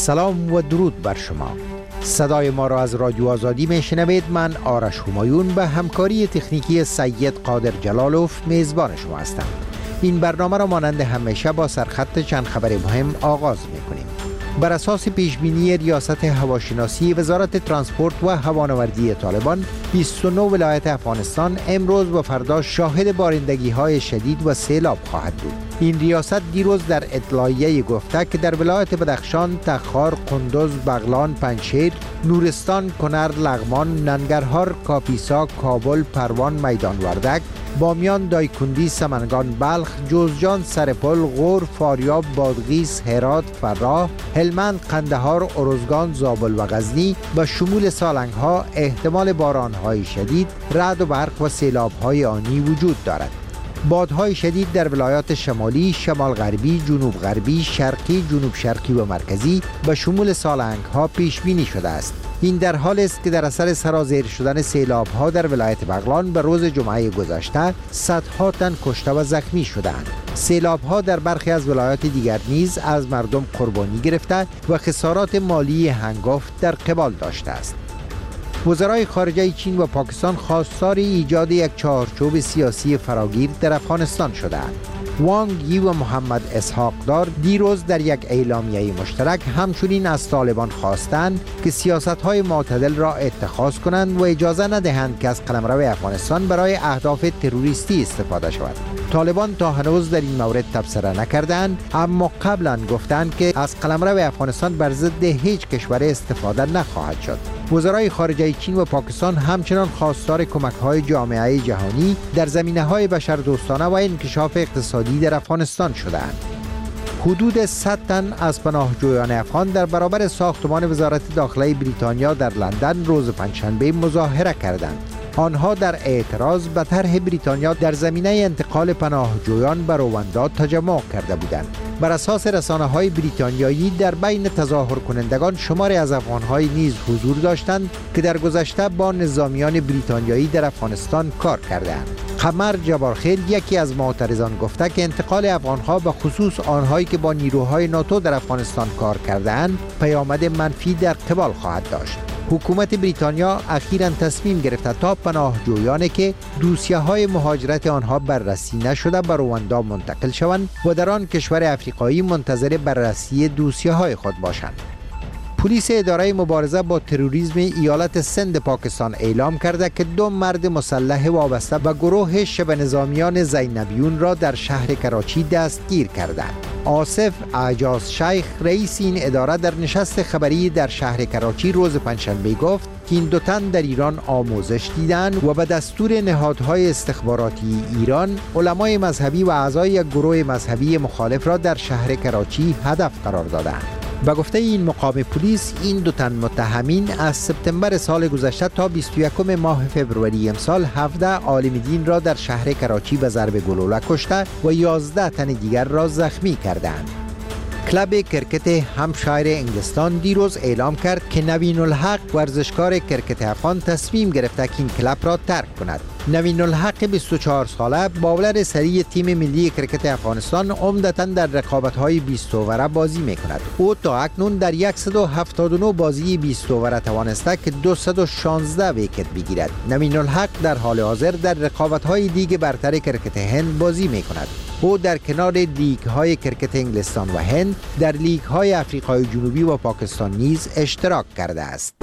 سلام و درود بر شما. صدای ما را از رادیو آزادی میشنوید. من آرش همایون به همکاری تکنیکی سید قادر جلالوف میزبان شما هستم. این برنامه را مانند همیشه با سرخط چند خبر مهم آغاز میکنیم. بر اساس پیشبینی ریاست هواشناسی وزارت ترانسپورت و هوانوردی طالبان، 29 ولایت افغانستان امروز و فردا شاهد بارندگی‌های شدید و سیلاب خواهد بود. این ریاست دیروز در اطلاعیه گفته که در ولایت بدخشان، تخار، قندوز، بغلان، پنجشیر، نورستان، کنر، لغمان، ننگرهار، کاپیسا، کابل، پروان، میدان وردک، بامیان، دایکندی، سمنگان، بلخ، جوزجان، سرپل، غور، فاریاب، بادغیس، هرات، فراه، هلمند، قندهار، ارزگان، زابل و غزنی به شمول سالنگ‌ها احتمال باران‌های شدید، رعد و برق و سیلاب‌های آنی وجود دارد. بادهای شدید در ولایات شمالی، شمال غربی، جنوب غربی، شرقی، جنوب شرقی و مرکزی به شمول سالنگ‌ها پیش بینی شده است. این در حال است که در اثر سرازیر شدن سیلاب‌ها در ولایت بغلان به روز جمعه گذشته صدها تن کشته و زخمی شدند. سیلاب‌ها در برخی از ولایات دیگر نیز از مردم قربانی گرفته و خسارات مالی هنگفت در قبال داشته است. وزرای خارجه چین و پاکستان خواستار ایجاد یک چارچوب سیاسی فراگیر در افغانستان شدند. وانگ یی و محمد اسحاق دار دیروز در یک اعلامیه مشترک همچنین از طالبان خواستند که سیاست‌های معتدل را اتخاذ کنند و اجازه ندهند که از قلمرو افغانستان برای اهداف تروریستی استفاده شود. طالبان تا هنوز در این مورد تبصره نکردند، اما قبلا گفتند که از قلمرو افغانستان بر ضد هیچ کشور استفاده نخواهد شد. وزرای خارجه چین و پاکستان همچنان خواستار کمک‌های جامعه جهانی در زمینه‌های بشردوستانه و انکشاف اقتصادی در افغانستان شدند. حدود 100 تن از پناهجویان افغان در برابر ساختمان وزارت داخله بریتانیا در لندن روز پنجشنبه مظاهره کردند. آنها در اعتراض به طرح بریتانیا در زمینه انتقال پناهجویان به رواندا تجمع کرده بودند. بر اساس رسانه‌های بریتانیایی در بین تظاهر کنندگان شماری از افغان‌های نیز حضور داشتند که در گذشته با نظامیان بریتانیایی در افغانستان کار کردند. قمر جبارخیل یکی از معترضان گفته که انتقال افغان‌ها به خصوص آنهایی که با نیروهای ناتو در افغانستان کار کردند پیامد منفی در قبال خواهد داشت. حکومت بریتانیا اخیراً تصمیم گرفته تا پناهجویانی که دوسیه‌های مهاجرت آنها بررسی نشده به رواندا منتقل شوند و در آن کشور افریقایی منتظر بررسی دوسیه‌های خود باشند. پلیس اداره مبارزه با تروریسم ایالت سند پاکستان اعلام کرده که 2 مرد مسلح وابسته به گروه شبه نظامیان زینبیون را در شهر کراچی دستگیر کردند. آصف اعجاز شیخ رئیس این اداره در نشست خبری در شهر کراچی روز پنجشنبه گفت که این 2 تن در ایران آموزش دیدند و به دستور نهادهای استخباراتی ایران علمای مذهبی و اعضای یک گروه مذهبی مخالف را در شهر کراچی هدف قرار دادند. به گفته این مقام پلیس، این 2 تن متهمین از سپتامبر سال گذشته تا 21 ماه فوریه امسال 17 عالم دین را در شهر کراچی به ضرب گلوله کشته و 11 تن دیگر را زخمی کردند. کلب کرکت همشایر انگلستان دیروز اعلام کرد که نوین الحق ورزشکار کرکت افغان تصمیم گرفته که این کلب را ترک کند. نوین الحق 24 ساله باولر سری تیم ملی کرکت افغانستان عمدتاً در رقابت‌های 20 اووره بازی می‌کند. او تا اکنون در 179 بازی 20 اووره توانسته که 216 ویکت بگیرد. نوین الحق در حال حاضر در رقابت‌های لیگ برتر کرکت هند بازی می‌کند. او در کنار لیگ‌های کرکت انگلستان و هند در لیگ‌های آفریقای جنوبی و پاکستان نیز اشتراک کرده است.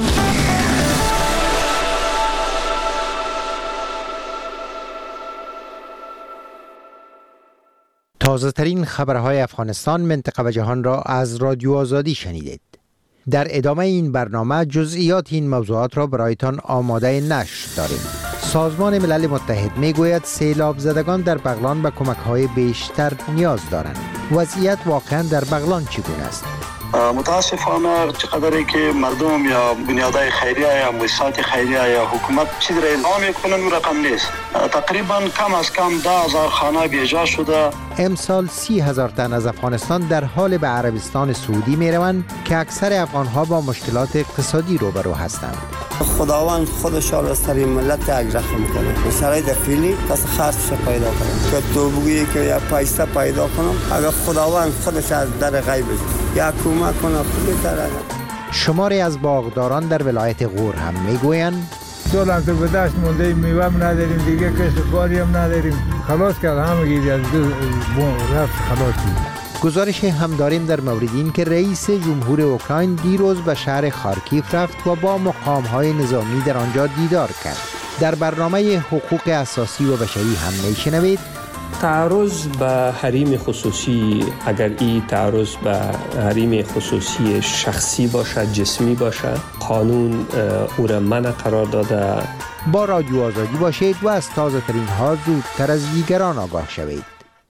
تازه ترین خبرهای افغانستان، منطقه و جهان را از رادیو آزادی شنیدید. در ادامه این برنامه جزئیات این موضوعات را برایتان آماده نشر داریم. سازمان ملل متحد میگوید سیلاب زدگان در بغلان به کمک‌های بیشتر نیاز دارند. وضعیت واقعا در بغلان چگونه است؟ متاسفانه چقدری که مردم یا بنیادهای خیریه یا مؤسسات خیریه یا حکومت چیزی را اعلام میکنن اون رقم نیست. تقریبا کم از کم 10,000 خانه بیجا شده. امسال 30,000 تن از افغانستان در حال به عربستان سعودی می روند که اکثر افغانها با مشکلات اقتصادی روبرو هستند. خداوند خودش را سر ملت یک رحم کنه. شرایط فعلی کس خاصش پیدا کنه. که تو بگویی که یا پیسه پیدا کنم، اگر خداوند خودش از در غیب یا کمک کنه خودت را. شماری از باغداران در ولایت غور هم میگویند سال هم تو به دست مونده میوه هم نداریم، دیگه کسب کاری هم نداریم. خلاص کرد همگی از دو رفت خلاص کرد. گزارش هم داریم در مورد این که رئیس جمهور اوکراین دیروز به شهر خارکیف رفت و با مقام‌های نظامی در آنجا دیدار کرد. در برنامه حقوق اساسی و بشری هم میشنوید تعرض به حریم خصوصی، اگر این تعرض به حریم خصوصی شخصی باشد، جسمی باشد، قانون او را منع قرار داده. با رادیو آزادی باشید و از تازه ترین ها زودتر از دیگران آگاه شوید.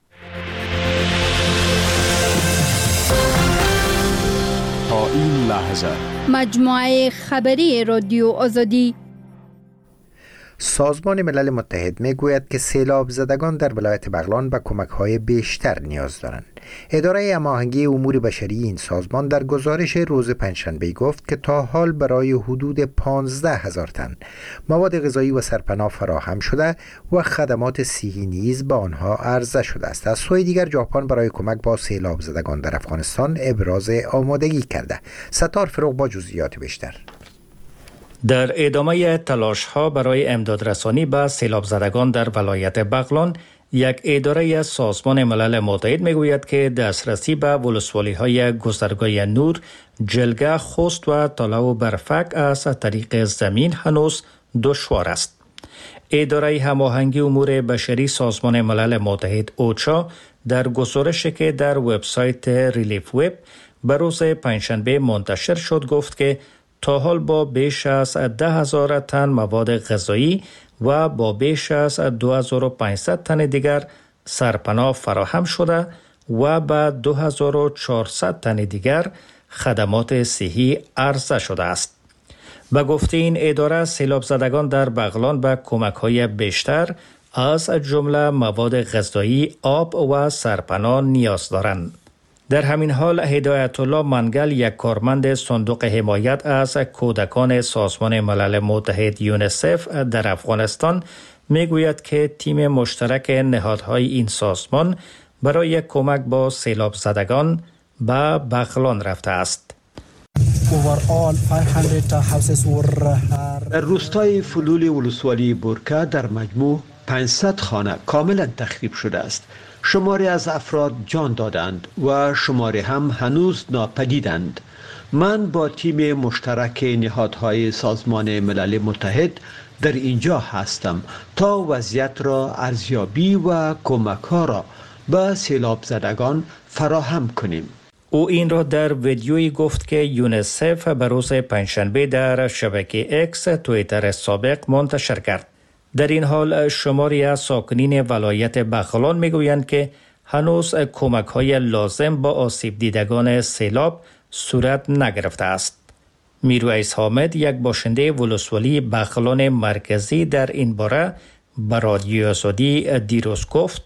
تا این لحظه مجموعه خبری رادیو آزادی. سازمان ملل متحد میگوید که سیلاب زدگان در ولایت بغلان به کمک‌های بیشتر نیاز دارند. اداره هماهنگی امور بشری این سازمان در گزارش روز پنجشنبه گفت که تا حال برای حدود 15,000 تن مواد غذایی و سرپناه فراهم شده و خدمات صحی نیز به آنها عرضه شده است. از سوی دیگر ژاپن برای کمک با سیلاب زدگان در افغانستان ابراز آمادگی کرده. ستار فروغ با جزئیات بیشتر. در ادامه تلاش‌ها برای امدادرسانی به سیلاب زدگان در ولایت بغلان، یک اداره سازمان ملل متحد میگوید که دسترسی به ولسوالی‌های گذرگاه نور، جلگه، خوست و تالا و برفک از طریق زمین هنوز دشوار است. اداره هماهنگی امور بشری سازمان ملل متحد اوچا در گزارشی که در وبسایت ریلیف وب به روز پنجشنبه منتشر شد گفت که تا حال با بیش از 10,000 تن مواد غذایی و با بیش از 2,500 تن دیگر سرپناه فراهم شده و به 2,400 تن دیگر خدمات صحی عرضه شده است. به گفته این اداره، سیلاب زدگان در بغلان به کمک‌های بیشتر از جمله مواد غذایی، آب و سرپناه نیاز دارند. در همین حال هدایت الله منگل، یک کارمند صندوق حمایت از کودکان سازمان ملل متحد یونیسف در افغانستان میگوید که تیم مشترک نهادهای این سازمان برای کمک با سیلاب زدگان به بغلان رفته است. در روستای فلول ولسوالی بورکا در مجموع 500 خانه کاملا تخریب شده است. شماری از افراد جان دادند و شماری هم هنوز ناپدیدند. من با تیم مشترک نهادهای سازمان ملل متحد در اینجا هستم تا وضعیت را ارزیابی و کمک‌ها را به سیلاب زدگان فراهم کنیم. او این را در ویدیویی گفت که یونیسف به روز پنجشنبه در شبکه اکس توییتر سابق منتشر کرد. در این حال شماری از ساکنین ولایت بغلان میگویند که هنوز کمک‌های لازم با آسیب دیدگان سیلاب صورت نگرفته است. میرویس حامد، یک باشنده ولسوالی بغلان مرکزی، در این باره به رادیو آزادی دیروز گفت: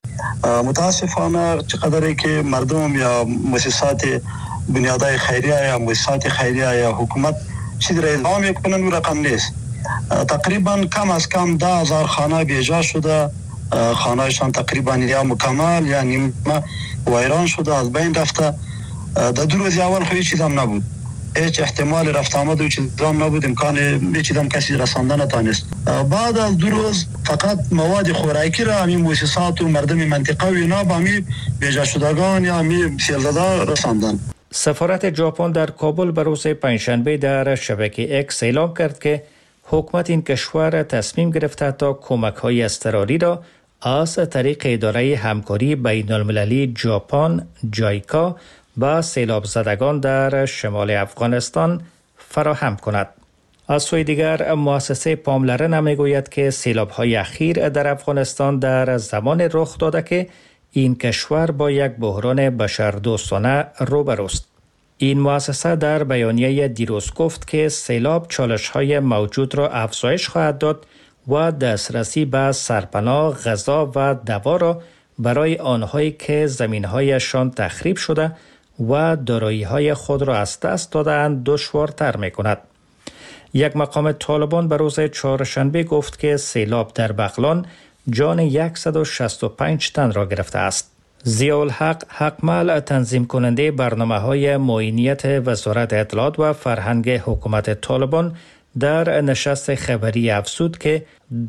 متاسفانه چقدری که مردم یا مؤسسات بنیادهای خیریه یا مؤسسات خیریه یا حکومت چیزی را اعلام میکنن اون رقم نیست. تقریبا کم از کم 10,000 خانه بیجا شده، خانه‌شان تقریبا یا مکمل یا نیمه ویران شده، از بین رفته. در 2 روز اول خو هیچ چیز هم نبود، هیچ احتمال رفت آمد و چیز هم نبود، امکان هیچ چیز هم کسی رساندن نتونست. بعد از 2 روز فقط مواد خوراکی را همین مؤسسات و مردم منطقه و اینا با همین بیجا شدگان یا همین سیلزده رساندن. سفارت ژاپن در کابل به روز پنجشنبه در شبکه اکس اعلام کرد که حکومت این کشور تصمیم گرفته تا کمک‌های اضطراری را از طریق اداره همکاری بین المللی ژاپن جایکا با سیلاب زدگان در شمال افغانستان فراهم کند. از سوی دیگر مؤسسه پاملرن میگوید که سیلاب‌های اخیر در افغانستان در زمان رخ داده که این کشور با یک بحران بشردوستانه روبروست. این مؤسسه در بیانیه دیروز گفت که سیلاب چالش‌های موجود را افزایش خواهد داد و دسترسی به سرپناه، غذا و دوا را برای آنهایی که زمین‌هایشان تخریب شده و دارایی‌های خود را از دست داده‌اند دشوارتر می‌کند. یک مقام طالبان به روز چهارشنبه گفت که سیلاب در بغلان جان 165 تن را گرفته است. ضیاءالحق حقمل تنظیم کننده برنامه‌های معینیت وزارت اطلاعات و فرهنگ حکومت طالبان در نشست خبری افزود که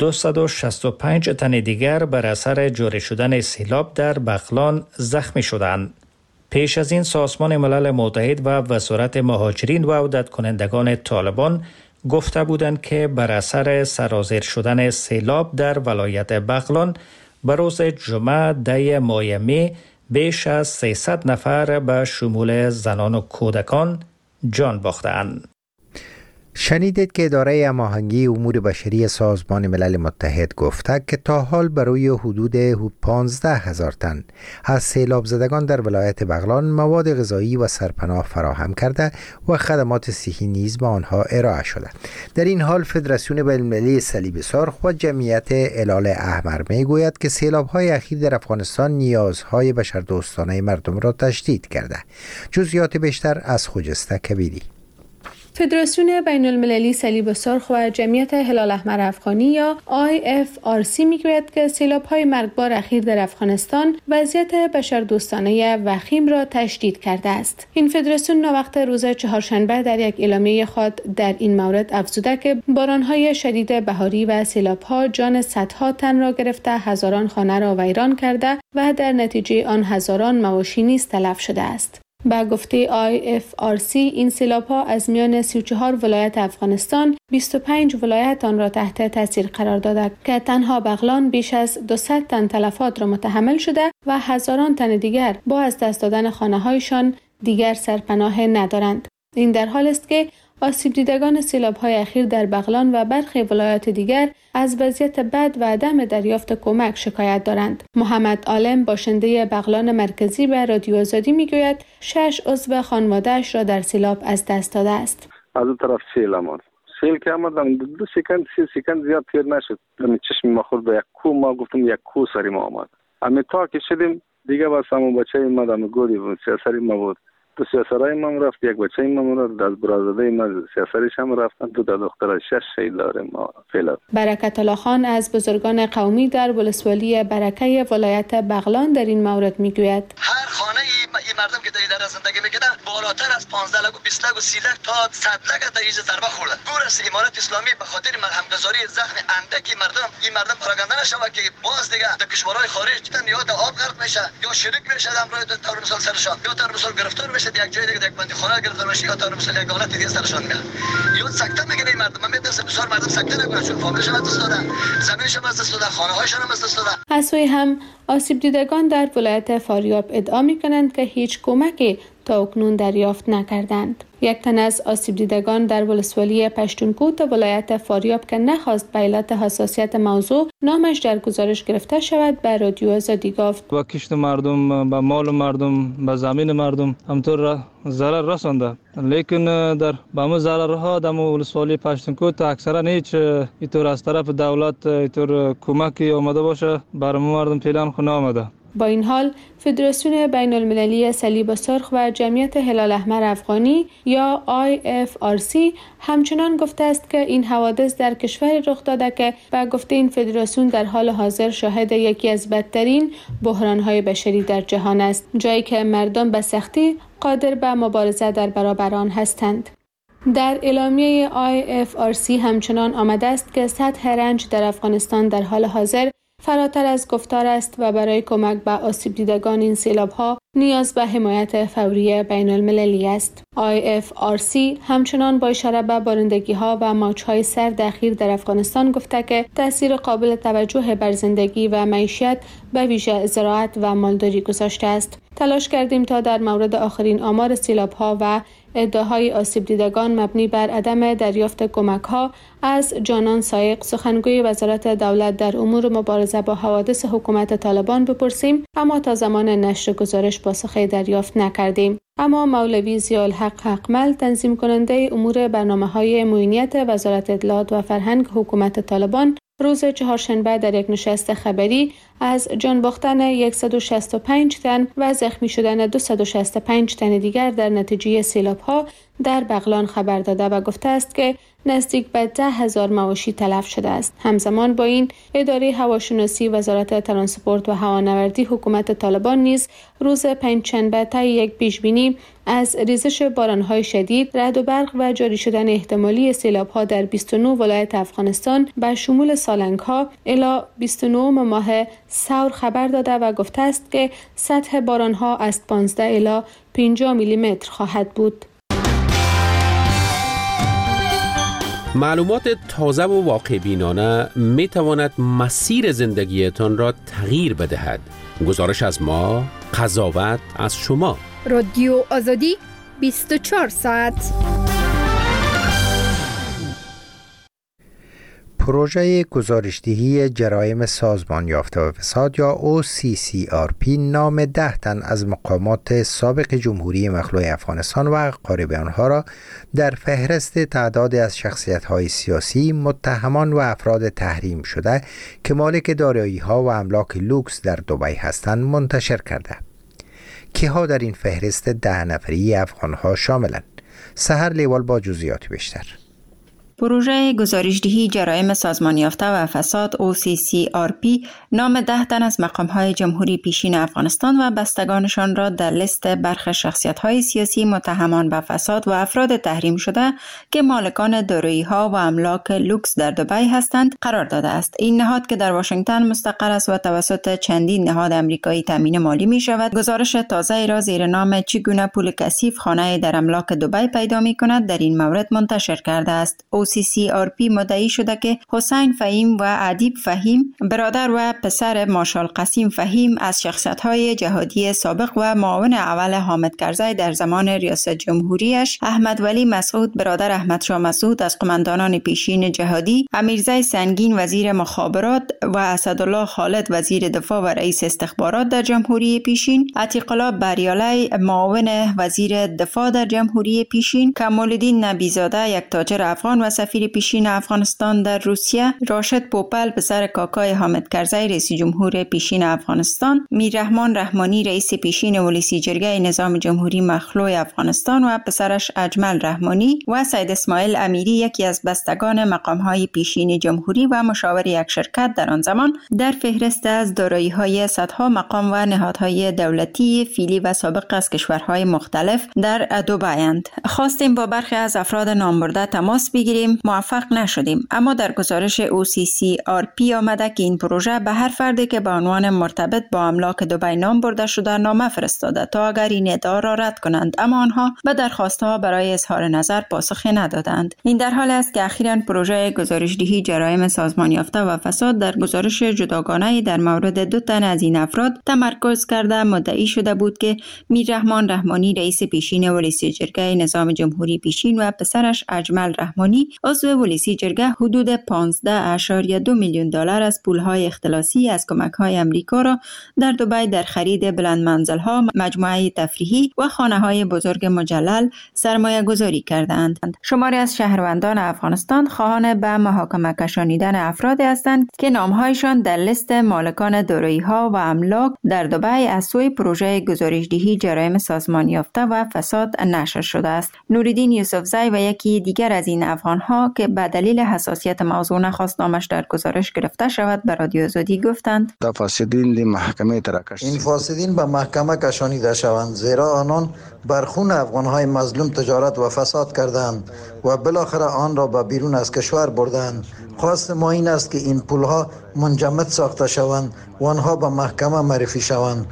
265 تن دیگر بر اثر جاری شدن سیلاب در بغلان زخمی شدند. پیش از این سازمان ملل متحد و وزارت مهاجرین و عودت کنندگان طالبان گفته بودند که بر اثر سرازیر شدن سیلاب در ولایت بغلان به روز جمعه 10 ماه می بیش از 300 نفر به شمول زنان و کودکان جان باختند. شنیدید که اداره هماهنگی امور بشری سازمان ملل متحد گفته که تا حال برای حدود 15,000 تن از سیلاب زدگان در ولایت بغلان مواد غذایی و سرپناه فراهم کرده و خدمات صحی نیز به آنها ارائه شده. در این حال فدراسیون بین‌المللی صلیب سرخ و جمعیت هلال احمر میگوید که سیلاب‌های اخیر در افغانستان نیازهای بشردوستانه مردم را تشدید کرده. جزئیات بیشتر از خجسته کبیری. فدراسیون بین‌المللی صلیب سرخ و جمعیت هلال احمر افغانی یا IFRC میگوید که سیلاب‌های مرگبار اخیر در افغانستان وضعیت بشردوستانه وخیم را تشدید کرده است. این فدراسیون ناوقت روز چهارشنبه در یک اعلامیه خود در این مورد افزوده که باران‌های شدید بهاری و سیلاب‌ها جان صدها تن را گرفته، هزاران خانه را ویران کرده و در نتیجه آن هزاران مواشی نیز تلف شده است. با گفته IFRC این سیلاب‌ها از میان 34 ولایت افغانستان 25 ولایت آن را تحت تاثیر قرار داده که تنها بغلان بیش از 200 تن تلفات را متحمل شده و هزاران تن دیگر با از دست دادن خانه‌هایشان دیگر سرپناه ندارند. این در حال است که آسیب دیدگان سیلاب‌های اخیر در بغلان و برخی ولایات دیگر از وضعیت بد و عدم دریافت کمک شکایت دارند. محمد عالم باشنده بغلان مرکزی به رادیو آزادی میگوید 6 عضو خانواده‌اش را در سیلاب از دست داده است. از اون طرف سیل که آمدم 2 سکند 3 سکند زیاد تیر نشد. من چشم ما خورد به یک کو، ما گفتم یک کو سری ما آمد. اما تا که شدیم دیگه واسه همون بچه ما گوری بود، سری ما بود. تو سیاسرای ما رفت، یک بچه ما رفت، از برادرای ما سیاسریش هم رفتن، تو دختر 6 شهید داریم ما فعلا. برکت الله خان از بزرگان قومی در ولسوالی برکه ولایت بغلان در این مورد میگوید هر خانه این مردم که در زندگی میکنن بالاتر از 15 لک و 20 لک و 30 لک تا 100 لک تا ایج ضربه خورده. گور است امارت اسلامی به خاطر همگذاری زخم اندکی این مردم پراگنده نشود که باز دیگه در کشورهای خارج یا در آب غرق میشه یا شریک میشه در امر ترور مثال سرشان یا ترور مثال گرفتار میشه یک جای دیگه یک بندی خانه گرفتار میشه یا ترور مثال یک حالت دیگه سرشان میاد یا سکته میگیره. این مردم میدرسه بسیار مردم سکته نکنه چون فامیلش هم از دست دادن، زمینش هم از دست دادن، خانه هایشان هم از دست دادن. از سوی هم آسیب دیدگان در ولایت فاریاب ادعا میکنند که هیچ کمکی تا اکنون دریافت نکردند. یک تن از آسیب دیدگان در ولسوالی پشتونکوت ولایت فاریاب که نخواست به علت حساسیت موضوع نامش در گزارش گرفته شود به رادیو آزادی گفت با کشت مردم، به مال مردم، به زمین مردم همطور ضرر رسانده، لیکن در با ضررها در ولسوالی پشتونکوت اکثرا هیچ اینطور از طرف دولت اینطور کمکی آمده باشه برای مردم فعلا خو نآمده. با این حال فدراسیون بین‌المللی صلیب سرخ و جمعیت هلال احمر افغانی یا IFRC همچنان گفته است که این حوادث در کشوری رخ داده که به گفته این فدراسیون در حال حاضر شاهد یکی از بدترین بحران‌های بشری در جهان است، جایی که مردم به سختی قادر به مبارزه در برابر آن هستند. در اعلامیه IFRC همچنان آمده است که سطح رنج در افغانستان در حال حاضر فراتر از گفتار است و برای کمک به آسیب دیدگان این سیلاب‌ها نیاز به حمایت فوری بین‌المللی است. IFRC همچنان با اشاره به بارندگی‌ها و موج‌های سرد اخیر در افغانستان گفته که تأثیر قابل توجه بر زندگی و معیشت به ویژه زراعت و مالداری گذاشته است. تلاش کردیم تا در مورد آخرین آمار سیلاب‌ها و ادعاهای آسیب دیدگان مبنی بر عدم دریافت کمک‌ها از جانان سایق سخنگوی وزارت دولت در امور مبارزه با حوادث حکومت طالبان بپرسیم، اما تا زمان نشر گزارش پاسخی دریافت نکردیم. اما مولوی ضیاءالحق حقمل تنظیم کننده امور برنامه‌های معینیت وزارت اطلاعات و فرهنگ حکومت طالبان روز چهارشنبه در یک نشست خبری از جان باختن 165 تن و زخمی شدن 265 تن دیگر در نتیجه سیلاب‌ها در بغلان خبر داده و گفته است که نزدیک به 10,000 مواشی تلف شده است. همزمان با این اداره هواشناسی وزارت ترانسپورت و هوانوردی حکومت طالبان نیز روز پنجشنبه طی یک پیشبینی از ریزش باران‌های شدید، رعد و برق و جاری شدن احتمالی سیلاب‌ها در 29 ولایت افغانستان به شمول سالنگ‌ها الی 29 ماه ثور خبر داده و گفته است که سطح باران‌ها از 15 الی 50 میلیمتر خواهد بود. معلومات تازه و واقع بینانه می تواند مسیر زندگیتان را تغییر بدهد. گزارش از ما، قضاوت از شما. رادیو آزادی 24 ساعت. پروژه گزارشدهی جرایم سازمان یافته و فساد یا OCCRP نام 10 تن از مقامات سابق جمهوری مخلوع افغانستان و اقارب آنها را در فهرست تعدادی از شخصیت‌های سیاسی، متهمان و افراد تحریم شده که مالک دارایی‌ها و املاک لوکس در دبی هستند منتشر کرده. کیها در این فهرست 10 نفری افغان‌ها شاملند؟ سحر لیوال با جزئیات بیشتر. پروژه گزارشدهی جرایم سازمان یافته و فساد OCCRP نام 10 تن از مقام‌های جمهوری پیشین افغانستان و بستگانشان را در لیست برخی شخصیت‌های سیاسی متهمان به فساد و افراد تحریم شده که مالکان دارایی‌ها و املاک لوکس در دبی هستند قرار داده است. این نهاد که در واشنگتن مستقر است و توسط چندین نهاد آمریکایی تامین مالی می‌شود، گزارش تازه‌ای را زیر نام چگونه پول کثیف خانه در املاک دبی پیدا می‌کند در این مورد منتشر کرده است. OCCRP مدعی شده که حسین فهیم و ادیب فهیم، برادر و پسر مارشال قاسم فهیم، از شخصیت‌های جهادی سابق و معاون اول حامد کرزی در زمان ریاست جمهوریش، احمد ولی مسعود برادر احمد شاه مسعود از قماندانان پیشین جهادی، امیرزی سنگین وزیر مخابرات و اسدالله خالد وزیر دفاع و رئیس استخبارات در جمهوری پیشین، عتیق الله بریالی معاون وزیر دفاع در جمهوری پیشین، کمال‌الدین نبیزاده یک تاجر افغان و سفیر پیشین افغانستان در روسیه، راشد پوپل پسر کاکای حامد کرزی رئیس جمهور پیشین افغانستان، میررحمان رحمانی رئیس پیشین ولسی جرگه نظام جمهوری مخلوع افغانستان و پسرش اجمل رحمانی و سید اسماعیل امیری یکی از بستگان مقام‌های پیشین جمهوری و مشاور یک شرکت در آن زمان در فهرست از دارایی‌های صدها مقام و نهادهای دولتی فعلی و سابق از کشورهای مختلف در دبی‌اند. خواستیم با برخی از افراد نامبرده تماس بگیریم، موفق نشدیم، اما در گزارش OCCRP آمده که این پروژه به هر فردی که به عنوان مرتبط با املاک دبی نام برده شده نامه فرستاده تا اگر این ادعا را رد کنند، اما آنها به درخواستها برای اظهار نظر پاسخی ندادند. این در حالی است که اخیراً پروژه گزارشدهی جرایم سازمان یافته و فساد در گزارش جداگانه‌ای در مورد 2 تن از این افراد تمرکز کرده مدعی شده بود که میررحمان رحمانی رئیس پیشین ولسی جرگه نظام جمهوری پیشین و پسرش اجمل رحمانی عضو ولسی جرگه حدود 15.2 میلیون دلار از پولهای اختلاسی از کمک‌های آمریکا را در دبی در خرید بلند منزل‌ها، مجموعه تفریحی و خانه‌های بزرگ مجلل سرمایه گذاری کردند. شماری از شهروندان افغانستان خواهان به محاکمه کشانیدن افرادی هستند که نام‌هایشان در لیست مالکان دارایی‌ها و املاک در دبی از سوی پروژه گزارشدهی جرایم سازمان یافته و فساد نشر شده است. نوریدین یوسفزی و یکی دیگر از این افغان‌ها که به دلیل حساسیت موضوع نخواست نامش در گزارش گرفته شود به رادیو آزادی گفتند: این فاسدین به محکمه کشانیده شوند، زیرا آنان بر خون افغان‌های مظلوم تجارت و فساد کردند و بالاخره آن را به بیرون از کشور بردند. خواست ما این است که این پولها منجمد ساخته شوند و آنها به محکمه معرفی شوند.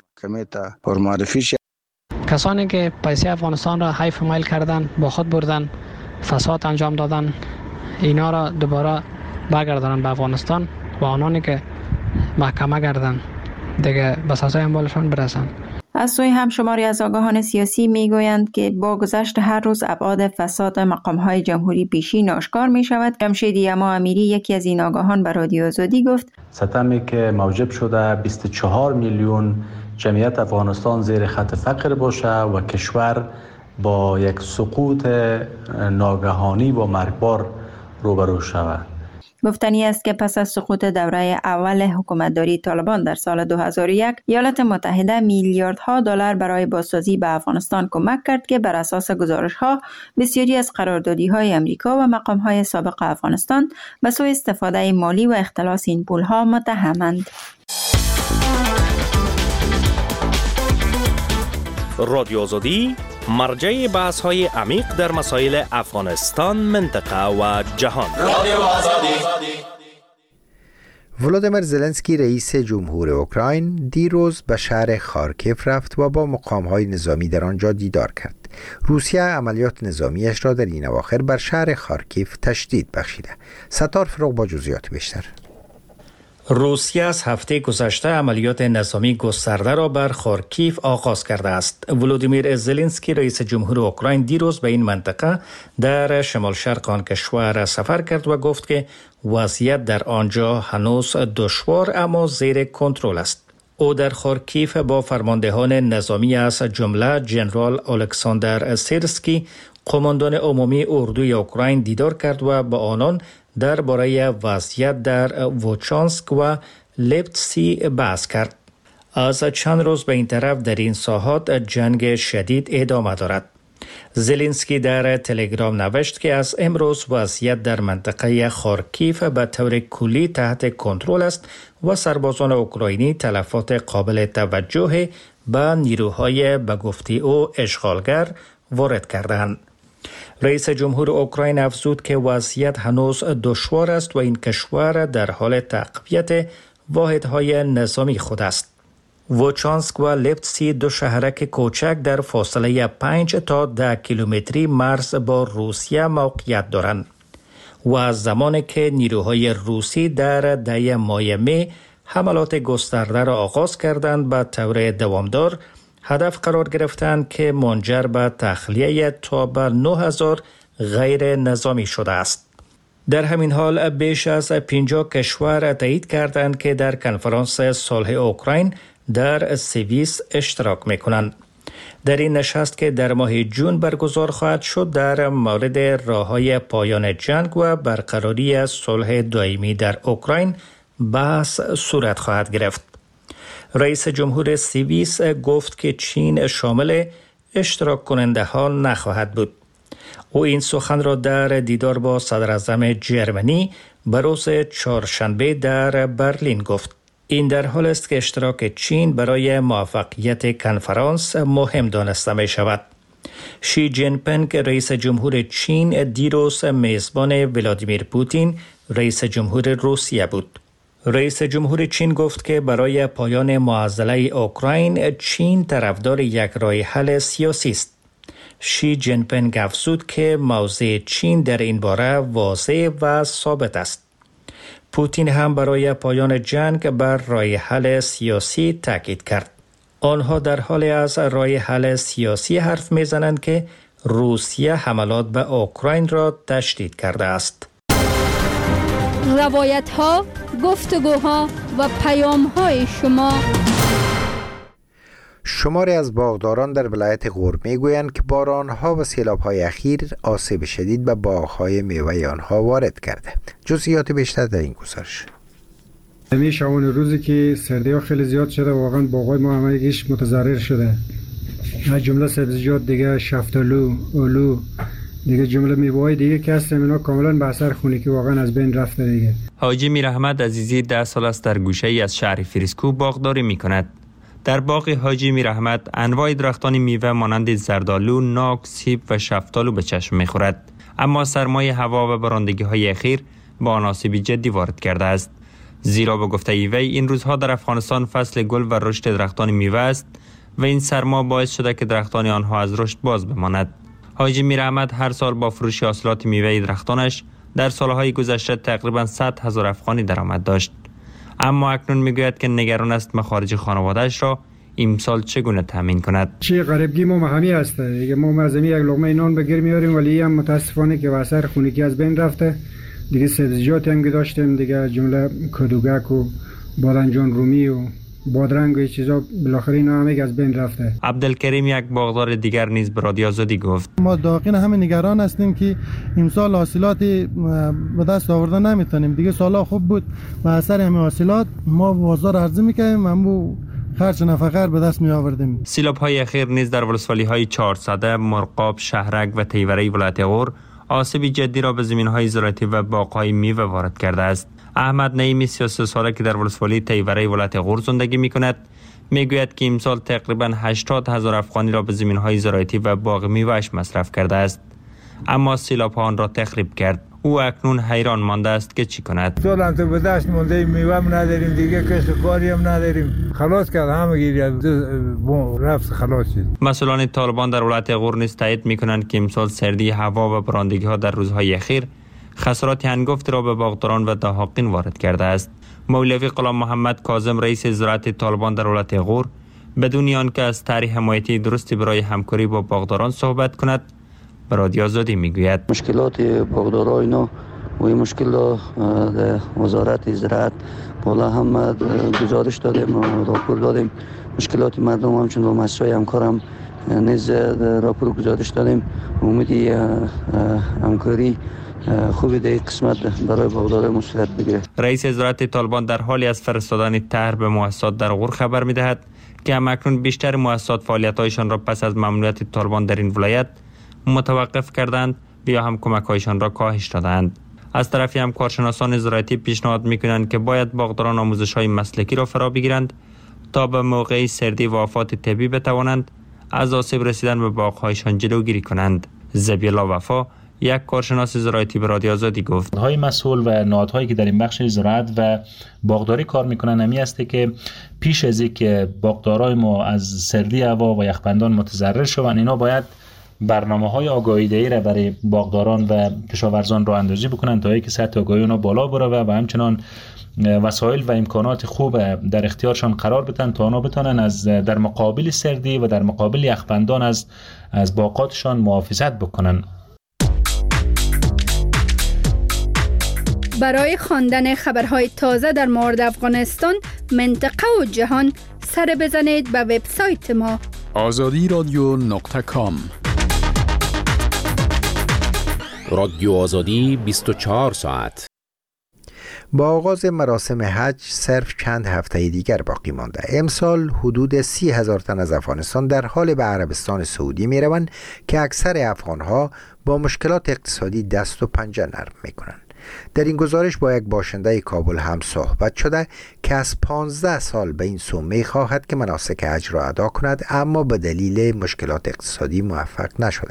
کسانی که پیسه افغانستان را حیف میل کردن، با خود بردن، فساد انجام دادن، اینا را دوباره برگردانند به افغانستان و آنانی که محکمه گردن دیگه به سزای اموالشان برسند. از سوی هم شماری از آگاهان سیاسی میگویند که با گذشت هر روز ابعاد فساد مقام‌های جمهوری پیشین آشکار می شود. جمشید یما امیری یکی از این آگاهان به رادیو آزادی گفت: ستمی که موجب شده 24 میلیون جمعیت افغانستان زیر خط فقر باشه و کشور با یک سقوط ناگهانی و مرگبار روبرو شود. گفتنی است که پس از سقوط دوره اول حکومتداری طالبان در سال 2001 ایالات متحده میلیاردها دلار برای بازسازی به افغانستان کمک کرد که بر اساس گزارش‌ها بسیاری از قراردادی‌های امریکا و مقام‌های سابق افغانستان به سوء استفاده مالی و اختلاس این پول‌ها متهمند. رادیو آزادی مرجع بحث‌های عمیق در مسائل افغانستان، منطقه و جهان. رادیو آزادی. ولادیمیر زلنسکی رئیس جمهور اوکراین دیروز به شهر خارکیف رفت و با مقام‌های نظامی در آنجا دیدار کرد. روسیه عملیات نظامیش را در این اواخر بر شهر خارکیف تشدید بخشیده. ستار فروغ با جزئیات بیشتر. روسیه از هفته گذشته عملیات نظامی گسترده را بر خارکیف آغاز کرده است. ولادیمیر زلنسکی رئیس جمهور اوکراین دیروز به این منطقه در شمال شرق آن کشور سفر کرد و گفت که وضعیت در آنجا هنوز دشوار اما زیر کنترل است. او در خارکیف با فرماندهان نظامی از جمله جنرال الکساندر سیرسکی، قماندان عمومی اردوی اوکراین دیدار کرد و با آنان درباره وضعیت در ووچانسک و لیپتسی بحث کرد. از چند روز به این طرف در این ساحات جنگ شدید ادامه دارد. زلنسکی در تلگرام نوشت که از امروز وضعیت در منطقه خارکیف به طور کلی تحت کنترل است و سربازان اوکراینی تلفات قابل توجه به نیروهای به گفته او اشغالگر وارد کردند. رئیس جمهور اوکراین افزود که وضعیت هنوز دشوار است و این کشور در حال تقویت واحدهای نظامی خود است. ووچانسک و لیپتسی دو شهرک کوچک در فاصله 5 تا 10 کیلومتری مرز با روسیه موقعیت دارند و از زمانی که نیروهای روسی در 10 ماه می حملات گسترده را آغاز کردند به طور دوامدار هدف قرار گرفتند که منجر به تخلیه تا به 9000 غیر نظامی شده است. در همین حال بیش از 50 کشور تایید کردند که در کنفرانس صلح اوکراین در سوئیس اشتراک می‌کنند. در این نشست که در ماه جون برگزار خواهد شد در مورد راه‌های پایان جنگ و برقراری صلح دائمی در اوکراین بحث صورت خواهد گرفت. رئیس جمهور سوئیس گفت که چین شامل اشتراک کننده ها نخواهد بود. او این سخن را در دیدار با صدر اعظم جرمنی به روز چهارشنبه در برلین گفت. این در حال است که اشتراک چین برای موفقیت کنفرانس مهم دانسته می شود. شی جین پینگ رئیس جمهور چین دیروز میزبان ولادیمیر پوتین رئیس جمهور روسیه بود. رئیس جمهور چین گفت که برای پایان معضله اوکراین چین طرفدار یک راه حل سیاسی است. شی جین پینگ افزود که موضع چین در این باره واضح و ثابت است. پوتین هم برای پایان جنگ بر راه حل سیاسی تاکید کرد. آنها در حال از راه حل سیاسی حرف میزنند که روسیه حملات به اوکراین را تشدید کرده است. روایت ها، گفتگوها و پیام های شما. شماری از باغداران در ولایت غور میگویند که بارانها و سیلاب‌های اخیر آسیب شدید به باغ‌های میوه آنها وارد کرده. جزئیات بیشتر در این گزارش. همین شبان روزی که سردی‌ها خیلی زیاد شده واقعا باغ‌های ما همگیش متضرر شده. از جمله سبزیجات دیگه، شفتالو، آلو، دیگه جمله میوه‌های دیگه که هستن اینا کاملا به اثر خنکی واقعا از بین رفته دیگه. حاجی میرحمد عزیزی 10 سال است در گوشه‌ای از شهر فریسکو باغداری می‌کند. در باغ حاجی میرحمد انواع درختان میوه مانند زردآلو، ناک، سیب و شفتالو به چشم می‌خورد. اما سرمای هوا و بارندگی‌های اخیر با آن آسیبی جدی وارد کرده است. زیرا به گفته وی این روزها در افغانستان فصل گل و رشد درختان میوه است و این سرما باعث شده که درختان آنها از رشد باز بماند. حاجی میرحمد هر سال با فروش حاصلات میوه درختانش در سالهای گذشته تقریبا 100,000 افغانی درآمد داشت. اما اکنون میگوید که نگران است مخارج خانواده‌اش را امسال چگونه تامین کند. چه غریبگی ما همی است دیگه. ما از یک لقمه نان بگیر میاریم ولی هم متاسفانه که واسه خونگی از بین رفته. دیگه سبزیجات هم داشتیم دیگه، جمله کدوگک و بادنجان رومی و بادرنگ و این چیزا بالاخره اینا همه از بین رفته. عبدالکریم یک باغدار دیگر نیز به رادیو آزادی گفت ما داخل همه نگران هستیم که امسال حاصلات به دست آوردن نمیتونیم. دیگه سالا خوب بود و اثر همه حاصلات ما بازار عرضه میکنیم همو خرج نفقه به دست می آوردیم. سیلاب های اخیر نیز در ولسوالی های 400 مرغاب، شهرک و تیوره ولایت غور آسیب جدی را به زمین های زراعتی و باغ های میوه وارد کرده است. احمد نعیمی 33 ساله که در ولسوالی تیوره ولایت غور زندگی می کند میگوید که امسال تقریبا 80,000 افغانی را به زمین های زراعتی و باغ میوهش مصرف کرده است، اما سیلاب ها آن را تخریب کرد. او اکنون حیران مانده است که چی کند. سال هم تو به دست مونده میوه هم نداریم، دیگه کسب کاری هم نداریم. خلاص کرد همه گیری رفت خلاص شد. مسئولان طالبان در ولایت غور نیز تایید میکنند که امسال سردی هوا و بارندگی ها در روزهای اخیر خسارات هنگفت را به باغداران و دهاقین وارد کرده است. مولوی غلام محمد کاظم رئیس زراعت طالبان در ولایت غور بدون آنکه از طرح حمایتی درستی برای همکاری با باغداران صحبت کند به رادیو آزادی میگوید مشکلات باغدارا اینا و این مشکل را وزارت زراعت بالا هم گزارش دادیم و راپور دادیم. مشکلات مردم همچون با مؤسسه‌های همکارم نیز راپور گزارش دادیم. امیدی همکاری خوبی در قسمت برای باغداران مسئولیت بگیره. رئیس زراعت طالبان در حالی از فرستادن طرح به مؤسسات در غور خبر میدهد که همکنون بیشتر مؤسسات فعالیت‌هایشان را پس از ممنوعیت طالبان در این ولایت متوقف کردند یا هم کمک‌هایشان را کاهش دادند. از طرفی هم کارشناسان زراعتی پیشنهاد می‌کنند که باید باغداران آموزش‌های مسلکی را فرا بگیرند تا به موقع سردی و آفات طبیعی بتوانند از آسیب رسیدن به باغ‌هایشان جلوگیری کنند. ذبی‌الله وفا یک کارشناس زراعتی به رادیو آزادی گفت های مسئول و نهادهایی که در این بخش زراعت و باغداری کار میکنن همی است که پیش از اینکه باغدارای ما از سردی هوا و یخبندان متضرر شوند اینا باید برنامه‌های آگاهی‌دهی را برای باغداران و کشاورزان راه اندازی بکنن تا اینکه سطح آگاهی اونا بالا بره و همچنان وسایل و امکانات خوب در اختیارشان قرار بدن تا اونا بتونن از در مقابل سردی و در مقابل یخبندان از باغاتشان محافظت بکنن. برای خواندن خبرهای تازه در مورد افغانستان، منطقه و جهان سر بزنید به وبسایت ما azadi.com. رادیو آزادی 24 ساعت. با آغاز مراسم حج صرف چند هفته دیگر باقی مانده. امسال حدود 30,000 تن از افغانستان در حال به عربستان سعودی می روند که اکثر افغانها با مشکلات اقتصادی دست و پنجه نرم می کنند. در این گزارش با یک باشنده کابل هم صحبت شده که از 15 سال به این سو می خواهد که مناسک حج را ادا کند، اما به دلیل مشکلات اقتصادی موفق نشده.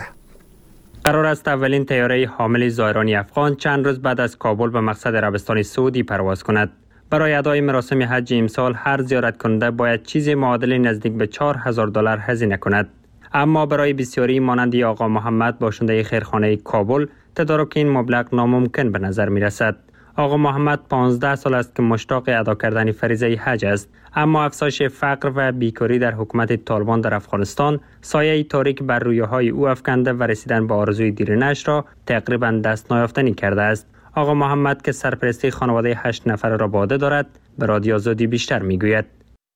قرار است اولین طیاره حامل زائران افغان چند روز بعد از کابل به مقصد عربستان سعودی پرواز کند. برای ادای مراسم حج امسال هر زیارت کننده باید چیزی معادل نزدیک به $4,000 هزینه کند. اما برای بسیاری مانند آقا محمد باشنده خیرخانه کابل تدارک این مبلغ ناممکن به نظر می رسد. آقا محمد 15 سال است که مشتاق ادا کردن فریضه حج است، اما افزایش فقر و بیکاری در حکومت طالبان در افغانستان سایه تاریک بر رویاهای او افکنده و رسیدن به آرزوی دیرینه‌اش را تقریبا دست نیافتنی کرده است. آقا محمد که سرپرستی خانواده 8 نفره را به عهده دارد به رادیو آزادی بیشتر میگوید.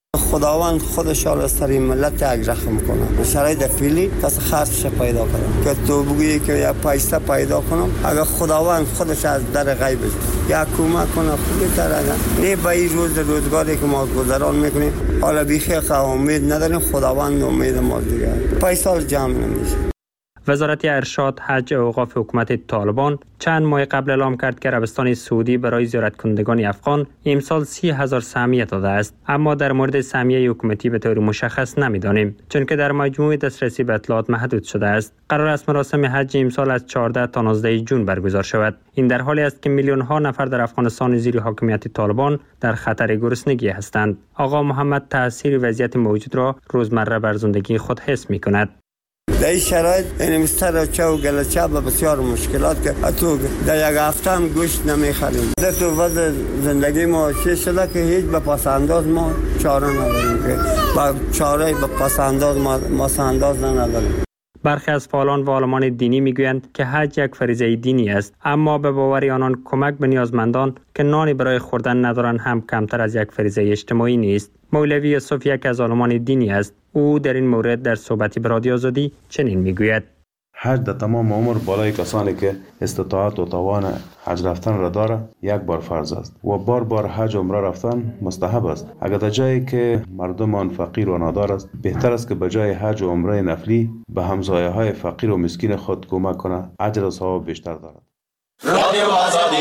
خداوند خودش را از سر ملت یک رحم کنه. شرایط فعلی کس خرجش پیدا کنه که تو بگویی که یک پیسه پیدا کنم، اگر خداوند خودش از در غیب یک کمک کنه خوبی تر نه به این روزگاری که ما گذران میکنیم. حالا بیخی امید نداریم، خداوند امید ما دیگه پیسه جمع نمیشه. وزارت ارشاد، حج و اوقاف حکومت طالبان چند ماه قبل اعلام کرد که عربستان سعودی برای زیارت کنندگان افغان امسال 30,000 سهمیه داده است، اما در مورد سهمیه حکومتی به طور مشخص نمیدانیم چون که در مجموع دسترسی به اطلاعات محدود شده است. قرار است مراسم حج امسال از 14 تا 19 جون برگزار شود. این در حالی است که میلیون ها نفر در افغانستان زیر حاکمیت طالبان در خطر گرسنگی هستند. آقا محمد تاثیر وضعیت موجود را روزمره بر زندگی خود حس می‌کند. در این شرایط این مسترچه و گلچه به بسیار مشکلات که تو در یک هفته هم گوشت نمیخریم. در تو وضع زندگی ما چه شده که هیچ به پسنداز ما چاره نداریم که با چاره به پسنداز ما سنداز نداریم. برخی از فعالان و عالمان دینی میگویند که حج یک فریضه دینی است، اما به باور آنان کمک به نیازمندان که نانی برای خوردن ندارند هم کمتر از یک فریضه اجتماعی نیست. مولوی یوسف یک از عالمان دینی است. او در این مورد در صحبتی به رادیو آزادی چنین میگوید: حج در تمام عمر بالای کسانی که استطاعت و توان حج رفتن را داره یک بار فرض است و بار حج عمره رفتن مستحب است. اگر در جایی که مردم آن فقیر و نادار است، بهتر است که به جای حج و عمره نفلی به همسایه های فقیر و مسکین خود کمک کنه، اجر و ثواب بیشتر دارد. رادیو آزادی.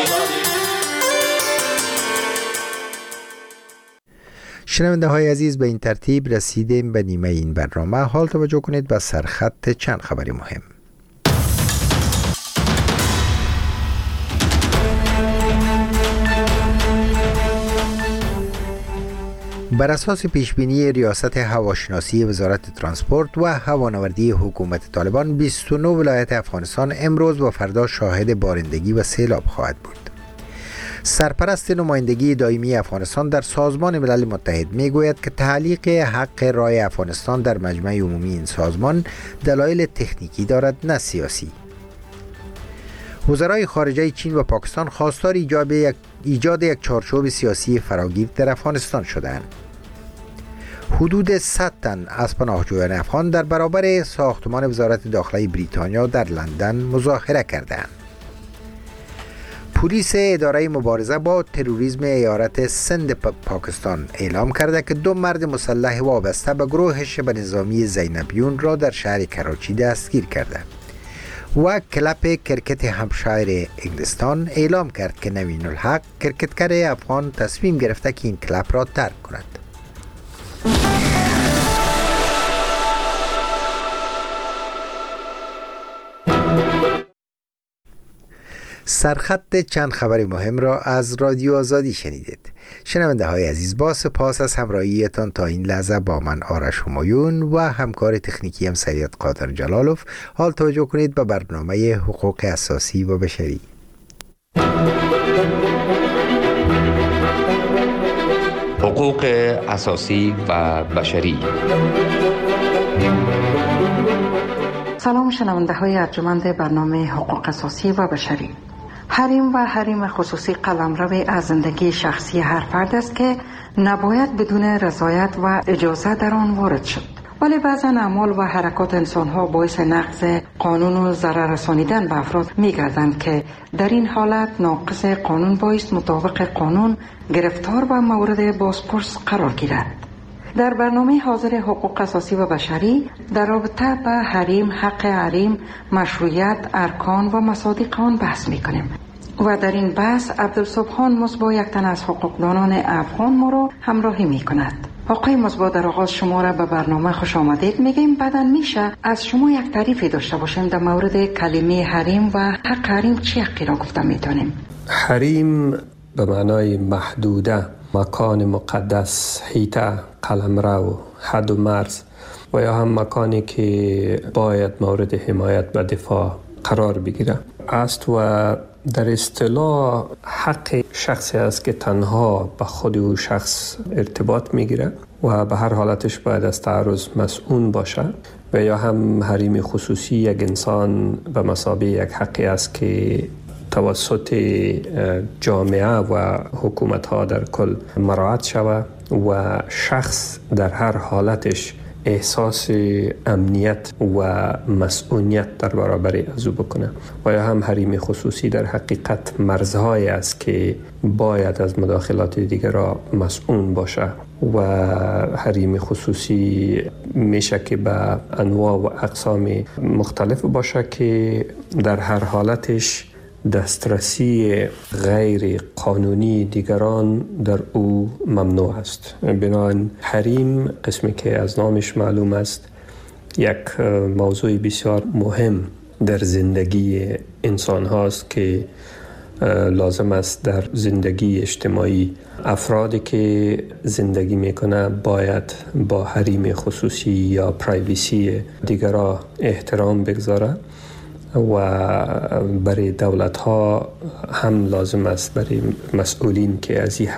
شنونده های عزیز، به این ترتیب رسیدیم به نیمه این برنامه. حال توجه کنید به سرخط چند خبری مهم. بر اساس پیشبینی ریاست هواشناسی وزارت ترانسپورت و هوانوردی حکومت طالبان، 29 ولایت افغانستان امروز و فردا شاهد بارندگی و سیلاب خواهد بود. سرپرست نمایندگی دائمی افغانستان در سازمان ملل متحد میگوید که تعلیق حق رای افغانستان در مجمع عمومی این سازمان دلایل تکنیکی دارد نه سیاسی. وزرای خارجه چین و پاکستان خواستار ایجاد یک چارچوب سیاسی فراگیر در افغانستان شدند. حدود 100 تن از پناهجویان افغان در برابر ساختمان وزارت داخلی بریتانیا در لندن مظاهره کردند. پلیس اداره مبارزه با تروریسم ایالت سند پاکستان اعلام کرده که 2 مرد مسلح وابسته به گروه شبه نظامی زینبیون را در شهر کراچی دستگیر کرده. و کلب کرکت همشایر انگلستان اعلام کرد که نوین الحق کرکتگر افغان تصمیم گرفته که این کلب را ترک کند. سرخط چند خبر مهم را از رادیو آزادی شنیدید. شنونده های عزیز، با سپاس از همراهیتان تا این لحظه با من آرش همایون و همکار تکنیکی سید قادر جلالوف. حال توجه کنید به برنامه حقوق اساسی و بشری. حقوق اساسی و بشری. سلام شنونده های ارجمند برنامه حقوق اساسی و بشری. حریم و حریم خصوصی قلمرو از زندگی شخصی هر فرد است که نباید بدون رضایت و اجازه در آن وارد شد. ولی بعضا اعمال و حرکات انسان‌ها باعث نقض قانون و ضرر رسانیدن به افراد می‌گردند که در این حالت ناقض قانون باعث مطابق قانون گرفتار و مورد بازپرس قرار گیرد. در برنامه حاضر حقوق اساسی و بشری در رابطه به حریم، حق حریم، مشروعیت، ارکان و مصادیق آن بحث می‌کنیم. و در این بحث عبدالسبحان مصباح، یک تن از حقوقدانان افغان، ما را همراهی می‌کند. آقای مصباح، در آغاز شما را به برنامه خوش آمدید میگیم. بعداً میشه از شما یک تعریفی داشته باشیم در مورد کلمه حریم و حق حریم چی حقی را گفته میتونیم؟ حریم به معنای محدوده، مکان مقدس، حیطه، قلمرو، حد و مرز و یا هم مکانی که باید مورد حمایت و دفاع قرار بگیره است و در اصطلاح حق شخصی است که تنها به خود او شخص ارتباط میگیره و به هر حالتش باید از تعرض مسئول باشه و یا هم حریم خصوصی یک انسان به مثابه یک حقی است که توسط جامعه و حکومت ها در کل مراعات شود و شخص در هر حالتش احساس امنیت و مسئولیت در برابر از او بکنه و یا هم حریم خصوصی در حقیقت مرزهایی است که باید از مداخلات دیگر را مسئول باشه و حریم خصوصی میشه که به انواع و اقسام مختلف باشه که در هر حالتش دسترسی غیر قانونی دیگران در او ممنوع است. بنابراین حریم، قسمی که از نامش معلوم است، یک موضوع بسیار مهم در زندگی انسان هاست که لازم است در زندگی اجتماعی افرادی که زندگی میکنه باید با حریم خصوصی یا پرایویسی دیگران احترام بگذاره و برای دولت ها هم لازم است برای مسئولین که از این حق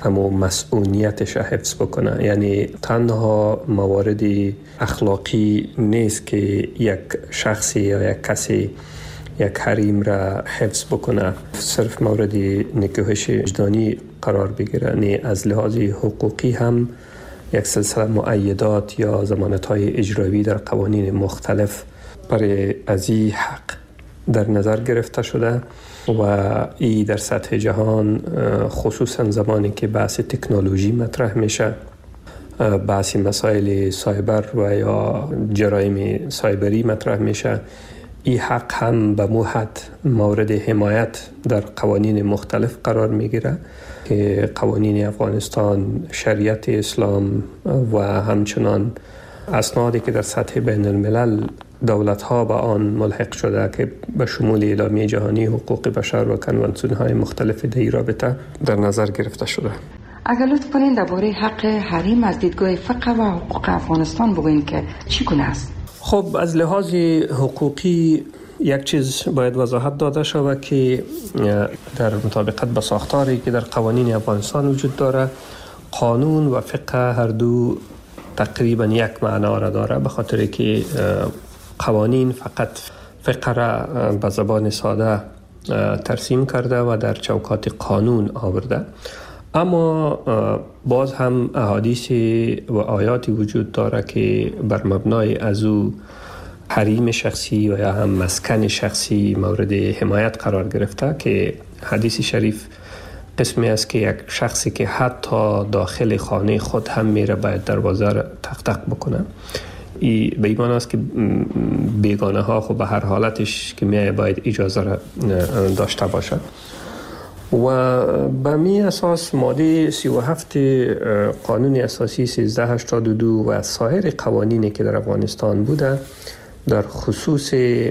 همو مسئولیتش حفظ بکنه. یعنی تنها موارد اخلاقی نیست که یک شخصی یا یک کسی یک حریم را حفظ بکنه، صرف مورد نکوهش وجدانی قرار بگیره. یعنی از لحاظ حقوقی هم یک سلسله مؤیدات یا ضمانت‌های اجرایی در قوانین مختلف برای از این حق در نظر گرفته شده و این در سطح جهان خصوصا زمانی که بحث تکنولوژی مطرح میشه، بحث مسائل سایبر و یا جرایم سایبری مطرح میشه، این حق هم به موحد مورد حمایت در قوانین مختلف قرار میگیره که قوانین افغانستان، شریعت اسلام و همچنان اسنادی که در سطح بین الملل دولت‌ها به آن ملحق شده که به شمول اعلامیه جهانی حقوق بشر و کنوانسیون‌های مختلف در این رابطه در نظر گرفته شده. اگر لطف کنین درباره حق حریم از دیدگاه فقه و حقوق افغانستان بگوین که چگونه است؟ خب از لحاظ حقوقی یک چیز باید وضاحت داده شود که در مطابقت با ساختاری که در قوانین افغانستان وجود داره، قانون و فقه هر دو تقریبا یک معنا را داره، به خاطر که قوانین فقط فقه را به زبان ساده ترسیم کرده و در چوکات قانون آورده، اما باز هم احادیث و آیاتی وجود داره که بر مبنای از او حریم شخصی و یا هم مسکن شخصی مورد حمایت قرار گرفته، که حدیث شریف قسمی است که یک شخصی که حتی داخل خانه خود هم میره باید دروازه را تق تق بکنه. به این معنی است که بیگانه ها خب به هر حالتش که میای باید اجازه را داشته باشد. و به می اساس ماده 37 قانون اساسی 1382 و سایر قوانینی که در افغانستان بوده در خصوص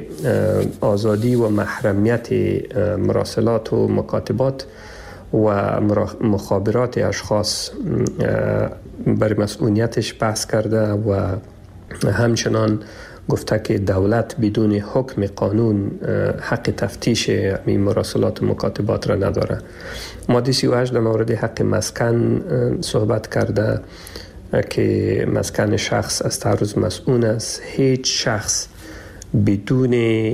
آزادی و محرمیت مراسلات و مکاتبات و مخابرات اشخاص بر مسئولیتش بحث کرده و همچنان گفته که دولت بدون حکم قانون حق تفتیش این مراسلات و مکاتبات را نداره. ماده 38 در مورد حق مسکن صحبت کرده که مسکن شخص از تعرض مسئول است. هیچ شخص بدون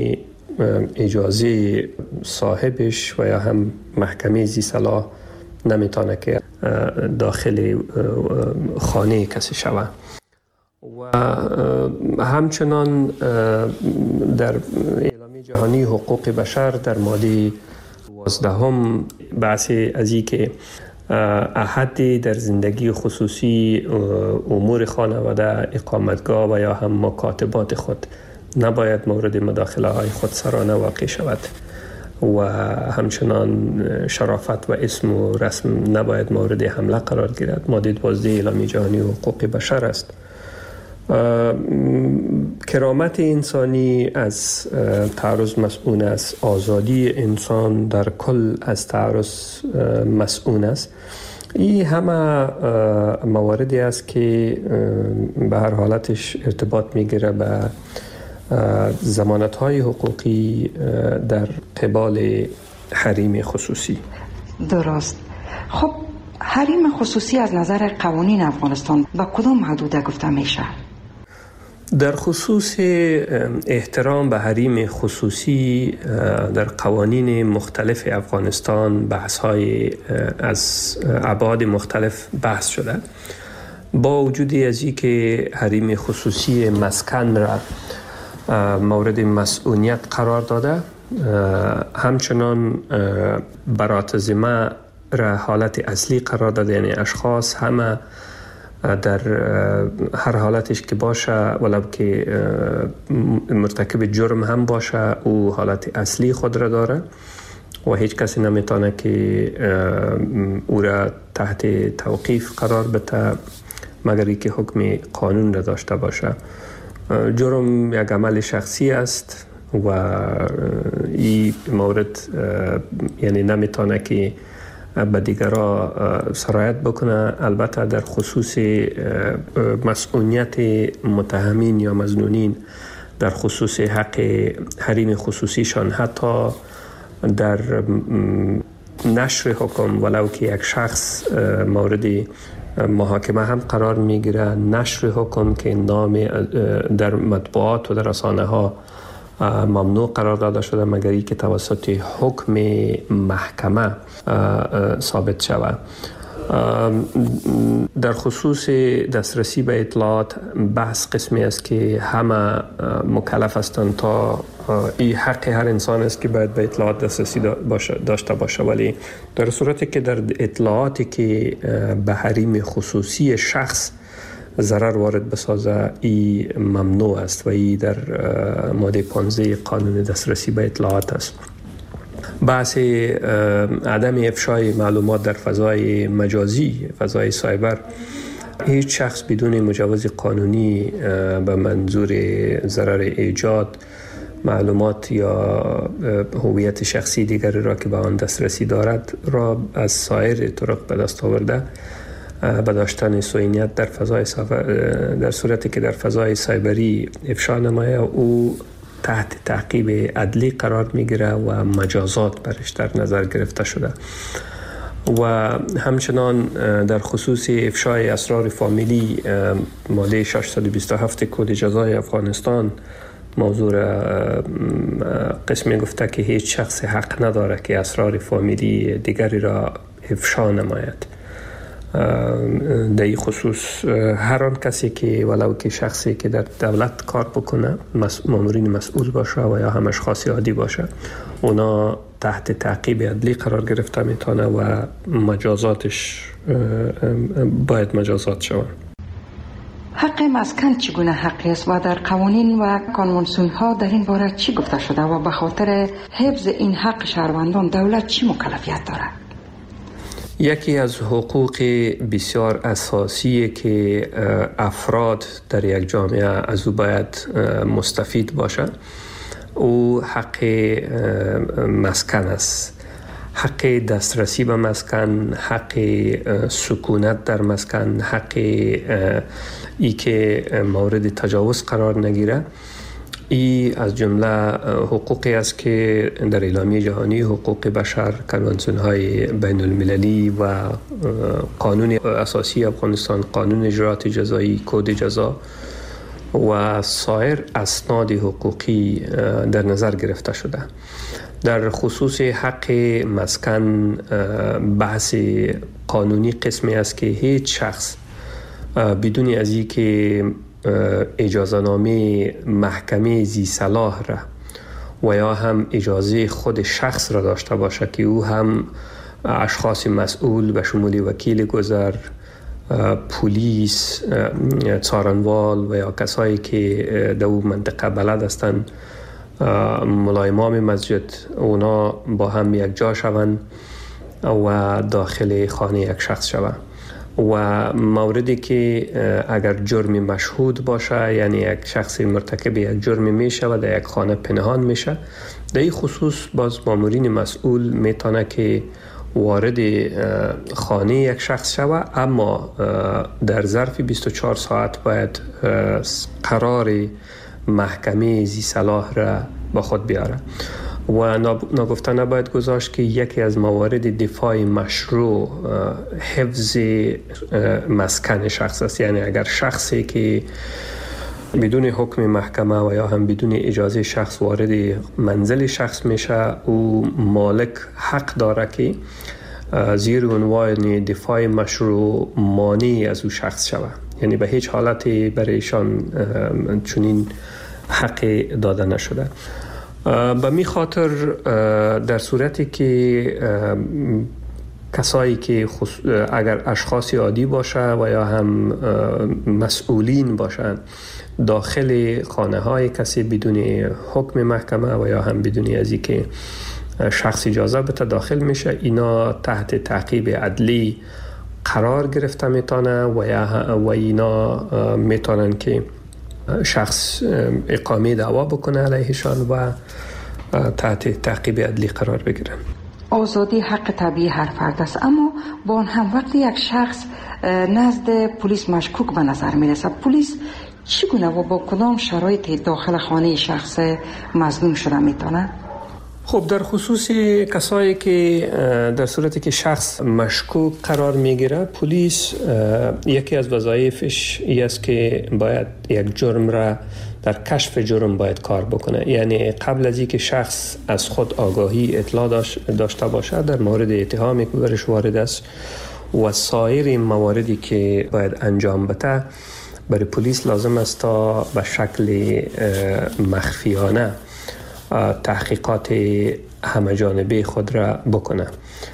اجازه صاحبش و یا هم محکمه ذی صلاح نمیتونه که داخل خانه کسی شود. و همچنان در اعلامیه جهانی حقوق بشر در ماده 12 بحث از این که احدی در زندگی خصوصی، امور خانواده، اقامتگاه و یا هم مکاتبات خود نباید مورد مداخله های خودسرانه واقع شود و همچنان شرافت و اسم و رسم نباید مورد حمله قرار گیرد. ماده 12 اعلامیه جهانی حقوق بشر است. کرامت انسانی از تعرض مسئول است. آزادی انسان در کل از تعرض مسئول است. این همه مواردی است که به هر حالتش ارتباط میگیره به ضمانت‌های حقوقی در قبال حریم خصوصی. درست. خب حریم خصوصی از نظر قوانین افغانستان با کدام حدود گفته میشه؟ در خصوص احترام به حریم خصوصی در قوانین مختلف افغانستان بحث‌های از ابعاد مختلف بحث شده. با وجود از این که حریم خصوصی مسکن را مورد مسئولیت قرار داده، همچنان برات ذمه را حالت اصلی قرار داده، یعنی اشخاص همه در هر حالتش که باشه ولو که مرتکب جرم هم باشه او حالت اصلی خود را داره و هیچ کسی نمیتونه که او را تحت توقیف قرار بده مگر اینکه حکم قانون را داشته باشه. جرم یک عمل شخصی است و این مورد یعنی نمیتونه که به دیگرها سرایت بکنه. البته در خصوص مسئولیت متهمین یا مظنونین در خصوص حق حریم خصوصیشان، حتی در نشر حکم ولو که یک شخص مورد محاکمه هم قرار میگیره، نشر حکم که نام در مطبوعات و در رسانه ها ممنوع قرار داده شده مگر ای که توسط حکم محکمه ثابت شود. در خصوص دسترسی به اطلاعات بحث قسمی است که همه مکلف هستند تا این حق هر انسان است که باید به اطلاعات دسترسی داشته باشه، ولی در صورتی که در اطلاعاتی که به حریم خصوصی شخص ضرر وارد بسازه این ممنوع است و این در ماده 15 قانون دسترسی به اطلاعات است. بحث عدم افشای معلومات در فضای مجازی، فضای سایبر، هیچ شخص بدون مجوز قانونی به منظور ضرر ایجاد معلومات یا هویت شخصی دیگری را که به آن دسترسی دارد را از سایر طرق به دست آورده به داشتن سوینیت در صورتی که در فضای سایبری افشا نمایه او تحت تعقیب عدلی قرار میگیره و مجازات برش در نظر گرفته شده. و همچنان در خصوص افشای اسرار فامیلی ماده 627 کد جزای افغانستان موضوع قسمی گفته که هیچ شخص حق نداره که اسرار فامیلی دیگری را افشا نماید. در این خصوص هر آن کسی که ولو که شخصی که در دولت کار بکنه، مامورین مسئول باشه و یا هم اشخاص عادی باشه، اونا تحت تعقیب عدلی قرار گرفته میتونه و مجازاتش باید مجازات شود. حق مسکن چگونه حقی است و در قوانین و کنوانسیون ها در این باره چی گفته شده و به خاطر حفظ این حق شهروندان دولت چی مکلفیت دارد؟ یکی از حقوق بسیار اساسی که افراد در یک جامعه از او باید مستفید باشند او حق مسکن است. حق دسترسی به مسکن، حق سکونت در مسکن، حق ای که مورد تجاوز قرار نگیره. این از جمله حقوقی است که در اعلامیه جهانی حقوق بشر، کنوانسیون های بین المللی و قانون اساسی افغانستان، قانون اجرات جزایی، کد جزا و سایر اسناد حقوقی در نظر گرفته شده. در خصوص حق مسکن بحث قانونی قسمی است که هیچ شخص بدون از این که اجازه نامه محکمه ذی صلاح را و یا هم اجازه خود شخص را داشته باشه که او هم اشخاص مسئول به شمول وکیل گذر، پلیس، څارنوال و یا کسایی که در اون منطقه بلد هستند، ملای امام مسجد، اونا با هم یک جا شوند و داخل خانه یک شخص شوند. و موردی که اگر جرمی مشهود باشه، یعنی یک شخصی مرتکب یک جرمی میشه و در یک خانه پنهان میشه، در این خصوص باز مامورین مسئول میتونه که وارد خانه یک شخص شوه، اما در ظرف 24 ساعت باید قرار محکمه ذی صلاح را با خود بیاره. و ناگفته نباید گذاشت که یکی از موارد دفاع مشروع حفظ مسکن شخص است. یعنی اگر شخصی که بدون حکم محکمه و یا هم بدون اجازه شخص وارد منزل شخص میشه، او مالک حق داره که زیر عنوان دفاع مشروع مانع از او شخص شود. یعنی به هیچ حالتی برای ایشان چنین حق داده نشده. به می خاطر در صورتی که کسایی که اگر اشخاص عادی باشه و یا هم مسئولین باشند داخل خانه های کسی بدون حکم محکمه و یا هم بدون از اینکه شخص اجازه بده داخل میشه، اینا تحت تعقیب عدلی قرار گرفته میتونه و اینا میتونن که شخص اقامه دعوا بکنه علیهشان و تحت تعقیب عدلی قرار بگیرن. آزادی حق طبیعی هر فرد است، اما با آن هم وقتی یک شخص نزد پلیس مشکوک به نظر میرسه، پلیس چگونه و با کدام شرایطی داخل خانه شخص مظنون شده میتونه؟ خب در خصوص کسایی که در صورتی که شخص مشکوک قرار میگیره، پلیس یکی از وظایفش است که باید یک جرم را در کشف جرم باید کار بکنه. یعنی قبل از اینکه شخص از خود آگاهی اطلاع داشته باشه در مورد اتهامی که برش وارد است و سایر مواردی که باید انجام بده، برای پلیس لازم است تا به شکل مخفیانه تحقیقات همه جانبه خود را بکنه.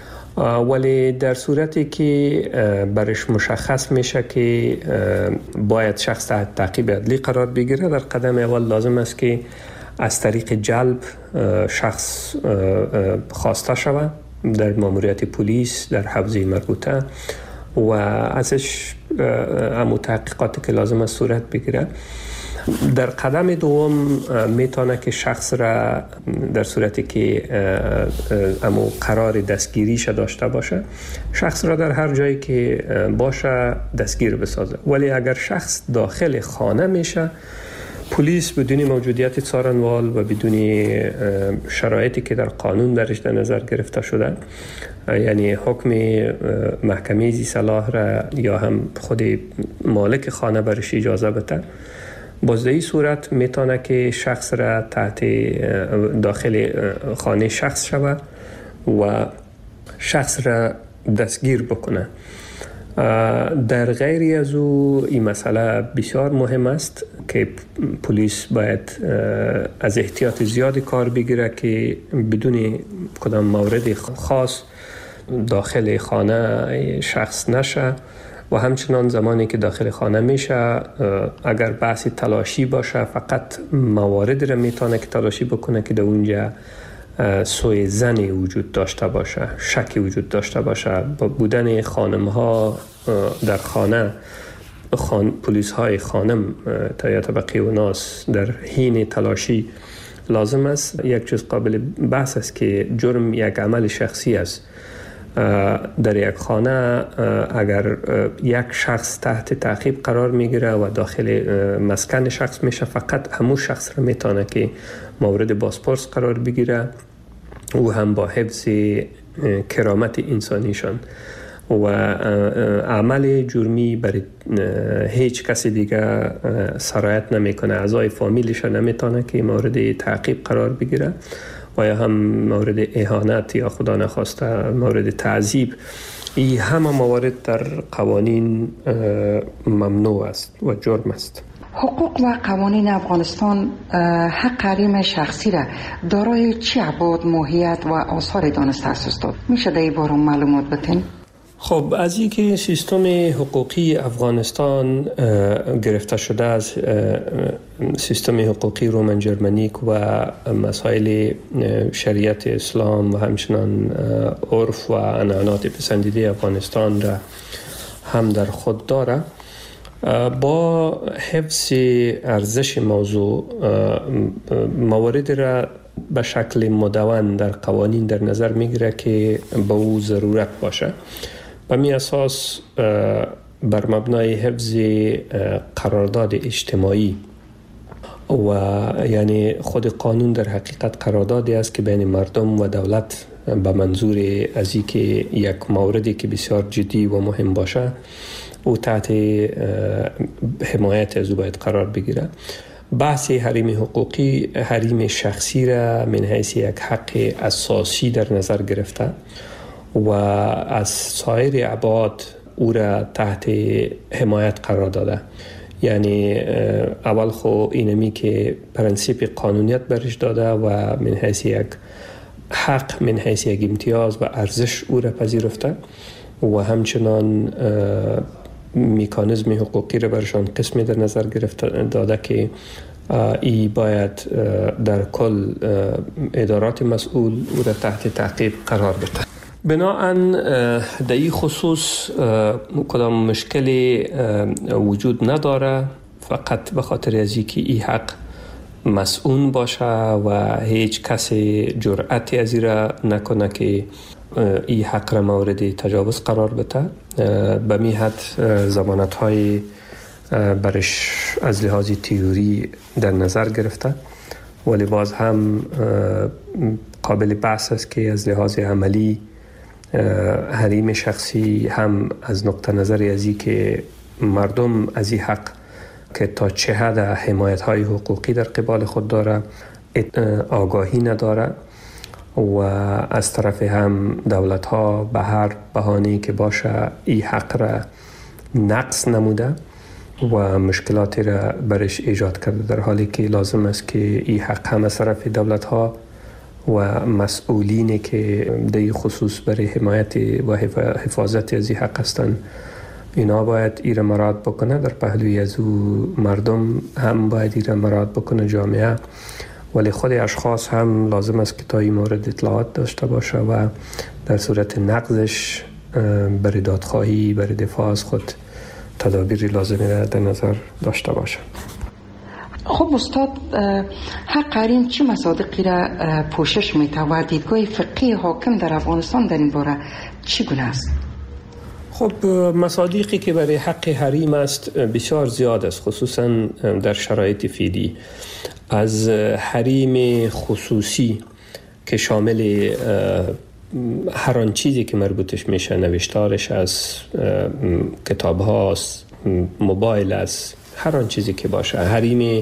ولی در صورتی که برش مشخص میشه که باید شخص تحت تعقیب عدلی قرار بگیره، در قدم اول لازم است که از طریق جلب شخص خواسته شود در ماموریت پلیس در حوزه مربوطه و ازش همون تحقیقاتی که لازم است صورت بگیره. در قدم دوم میتونه که شخص را در صورتی که امو قرار دستگیریش داشته باشه، شخص را در هر جایی که باشه دستگیر بسازه. ولی اگر شخص داخل خانه میشه، پلیس بدون موجودیت څارنوال و بدون شرایطی که در قانون درش در نظر گرفته شده، یعنی حکم محکمه ذی صلاح را یا هم خود مالک خانه برش اجازه بده، باز این صورت میتونه که شخص را تحت داخل خانه شخص شود و شخص را دستگیر بکنه. در غیری از او این مسئله بسیار مهم است که پلیس باید از احتیاط زیادی کار بگیره که بدون کدام مورد خاص داخل خانه شخص نشه و همچنان زمانی که داخل خانه میشه اگر بحث تلاشی باشه فقط مواردی را میتونه که تلاشی بکنه که در اونجا سوء ظنی وجود داشته باشه، شکی وجود داشته باشه. با بودن خانم ها در خانه، پلیس های خانم تا طبقه و ناس در حین تلاشی لازم است. یک چیز قابل بحث است که جرم یک عمل شخصی است. در یک خانه اگر یک شخص تحت تعقیب قرار میگیره و داخل مسکن شخص میشه، فقط همون شخص را میتونه که مورد بازپرس قرار بگیره و هم با حفظ کرامت انسانیشان و عمل جرمی برای هیچ کسی دیگه سرایت نمیکنه. اعضای فامیلش نمیتونه که مورد تعقیب قرار بگیره و یا هم مورد اهانت یا خدا نخواسته مورد تعذیب. این همه موارد در قوانین ممنوع است و جرم است. حقوق و قوانین افغانستان حق حریم شخصی را دارای چه ابعاد، ماهیت و آثار دانسته اساس داد؟ میشه در این باره معلومات بدین؟ خب از اینکه سیستم حقوقی افغانستان گرفته شده از سیستم حقوقی رومن جرمنیک و مسائل شریعت اسلام و همچنان عرف و عنعنات پسندیده افغانستان را هم در خود داره، با حفظ ارزش موضوع موارد را به شکل مدون در قوانین در نظر میگیره که به او ضرورت باشه. به می اساس بر مبنای حفظ قرارداد اجتماعی و یعنی خود قانون در حقیقت قراردادی است که بین مردم و دولت به منظور از این که یک موردی که بسیار جدی و مهم باشه او تحت حمایت از او باید قرار بگیره. بحث حریم حقوقی حریم شخصی را من حیث یک حق اساسی در نظر گرفته و از سایر ابعاد او را تحت حمایت قرار داده. یعنی اول خو اینمی که پرنسیپ قانونیت برش داده و من حیث یک حق، من حیث یک امتیاز و ارزش او را پذیرفته و همچنان مکانیزم حقوقی را برشان قسمی در نظر گرفته داده که ای باید در کل ادارات مسئول او را تحت تعقیب قرار بده. بناهن در این خصوص کدام مشکلی وجود نداره، فقط به خاطر از اینکه این حق مسئول باشه و هیچ کسی جرأتی از این را نکنه که این حق را مورد تجاوز قرار بده. به می حد ضمانت های برش از لحاظ تئوری در نظر گرفته ولی باز هم قابل بحث است که از لحاظ عملی حریم شخصی هم از نقطه نظر ازی که مردم از این حق که تا چه حد حمایت های حقوقی در قبال خود داره آگاهی نداره و از طرف هم دولت ها به هر بهانه‌ای که باشه این حق را نقص نموده و مشکلاتی را برش ایجاد کرده، در حالی که لازم است که این حق هم از طرف دولت ها و مسئولینی که در خصوص برای حمایت و حفاظت از این حق هستند اینا باید ایره مراعات بکنه. در پهلوی از او مردم هم باید ایره مراعات بکنه، جامعه، ولی خود اشخاص هم لازم است که تا این مورد اطلاعات داشته باشه و در صورت نقضش برای دادخواهی برای دفاع از خود تدابیری لازمی را در نظر داشته باشه. خب استاد، حق حریم چه مصادیقی را پوشش میده و دیدگاه فقهی حاکم در افغانستان در این باره چگونه است؟ خب مصادیقی که برای حق حریم است بسیار زیاد است، خصوصا در شرایط فعلی. از حریم خصوصی که شامل هر آن چیزی که مربوطش میشه، نوشتارش از کتاب هاست، موبایل است، هر آن چیزی که باشه. حریم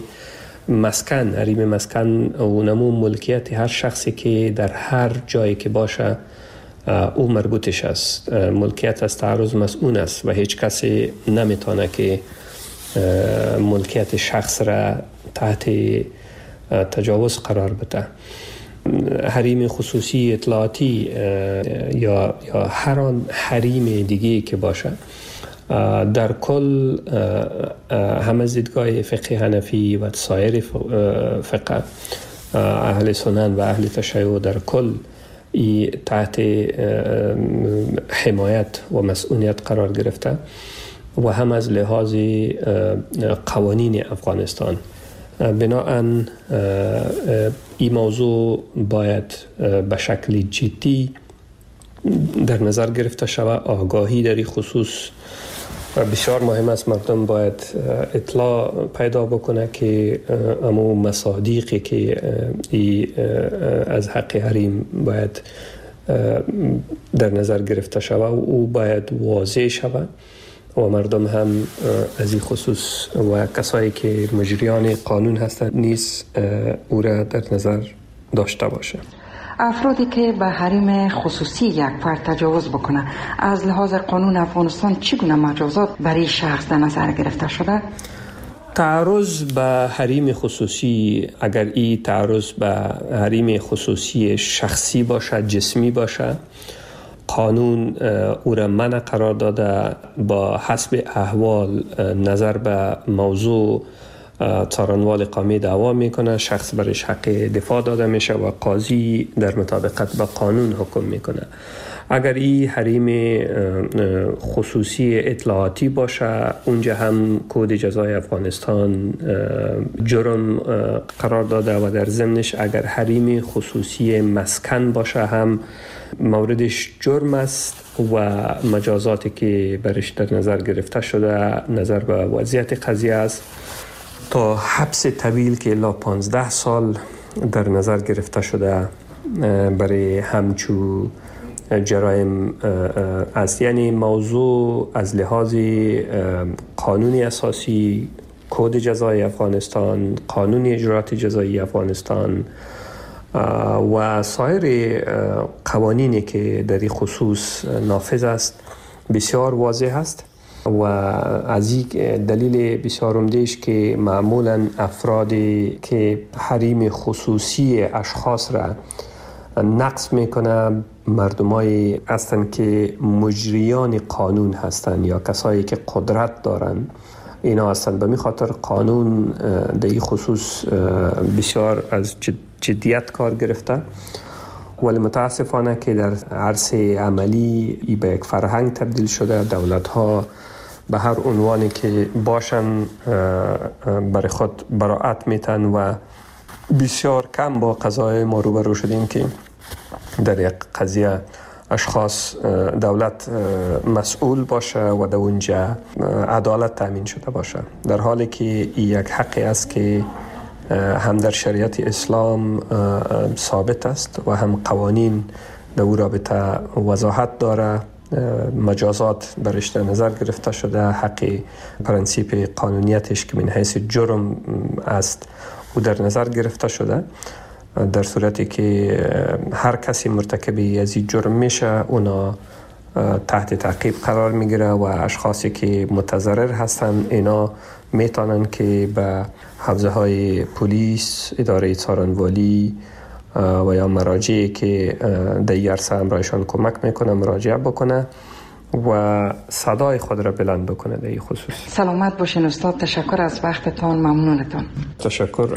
مسکن و نمو ملکیت هر شخصی که در هر جایی که باشه او مربوطش است. ملکیت از تعرض مسئول است و هیچ کسی نمیتونه که ملکیت شخص را تحت تجاوز قرار بده. حریم خصوصی اطلاعاتی یا هر آن حریم دیگه که باشه، در کل هم از دیدگاه فقه حنفی و سایر فقه اهل سنن و اهل تشیع در کل تحت حمایت و مسئولیت قرار گرفته و هم از لحاظ قوانین افغانستان. بنابراین این موضوع باید به شکل جدی در نظر گرفته شود. آگاهی در این خصوص بسیار مهم است. مردم باید اطلاع پیدا بکنه که امو مصادیقی که از حق حریم باید در نظر گرفته شود و او باید واضح شود و مردم هم از این خصوص و کسایی که مجریان قانون هستند نیز او را در نظر داشته باشه. افرادی که به حریم خصوصی یک فرد تجاوز بکنه، از لحاظ قانون افغانستان چگونه مجازات برای شخص در نظر گرفته شده؟ تعرض به حریم خصوصی، اگر این تعرض به حریم خصوصی شخصی باشه، جسمی باشه، قانون او را منع قرار داده. با حسب احوال نظر به موضوع څارنوال قومی دعوا میکنه، شخص برش حق دفاع داده میشه و قاضی در مطابقت با قانون حکم میکنه. اگر این حریم خصوصی اطلاعاتی باشه، اونجا هم کد جزای افغانستان جرم قرار داده و در ضمنش اگر حریم خصوصی مسکن باشه هم موردش جرم است و مجازاتی که برش در نظر گرفته شده نظر به وضعیت قضیه است تا حبس طویل که الی 15 سال در نظر گرفته شده برای همچو جرایم است. یعنی موضوع از لحاظ قانونی اساسی، کد جزای افغانستان، قانون اجرات جزایی افغانستان و سایر قوانینی که در این خصوص نافذ است بسیار واضح است و از این دلیل بسیار عمده‌اش که معمولا افرادی که حریم خصوصی اشخاص را نقض میکنه مردمایی هستند که مجریان قانون هستند یا کسایی که قدرت دارند. اینا هستند. به می خاطر قانون در این خصوص بسیار از جدیت کار گرفته، ولی متاسفانه که در عرصه عملی ای به یک فرهنگ تبدیل شده. دولت ها به هر عنوانی که باشن برای خود براعت میتن و بسیار کم با قضای ما روبرو شدیم که در یک قضیه اشخاص دولت مسئول باشه و در اونجا عدالت تامین شده باشه، در حالی که یک حقی است که هم در شریعت اسلام ثابت است و هم قوانین در او رابطه وضاحت داره. مجازات برش در نظر گرفته شده، حق پرنسیپ قانونیتش که من حیث جرم است او در نظر گرفته شده. در صورتی که هر کسی مرتکب از این جرم میشه اونا تحت تعقیب قرار میگیره و اشخاصی که متضرر هستن اینا میتونن که به حوزه های پلیس، اداره څارنوالی و یا مراجعی که در این عرصه امرایشان کمک میکنه مراجعه بکنه و صدای خود را بلند بکنه در این خصوص. سلامت باشین استاد، تشکر از وقتتان، ممنونتان. تشکر.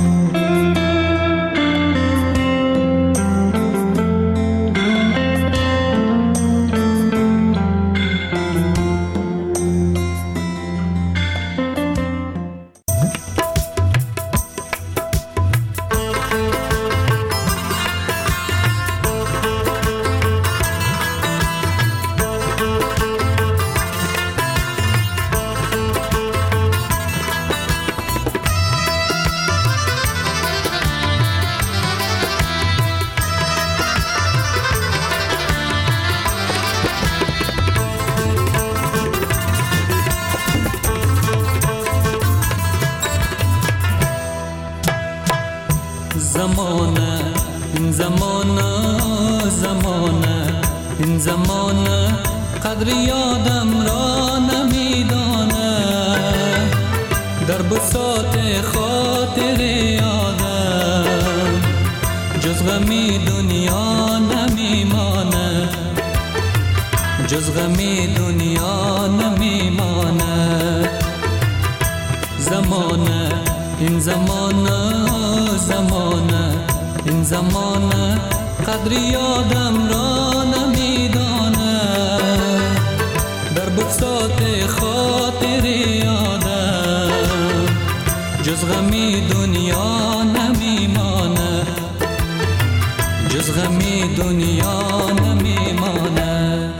این زمانه قدر یادم را نمیدانه، در بساط خاطر یادم جز غمی دنیا نمیمانه، جز غمی دنیا نمیمانه. زمانه این زمانه، زمانه این زمانه قدر یادم را نمیدانه، در بساط خاطر یادم جز غمی دنیا نمیمانه، جز غمی دنیا نمیمانه.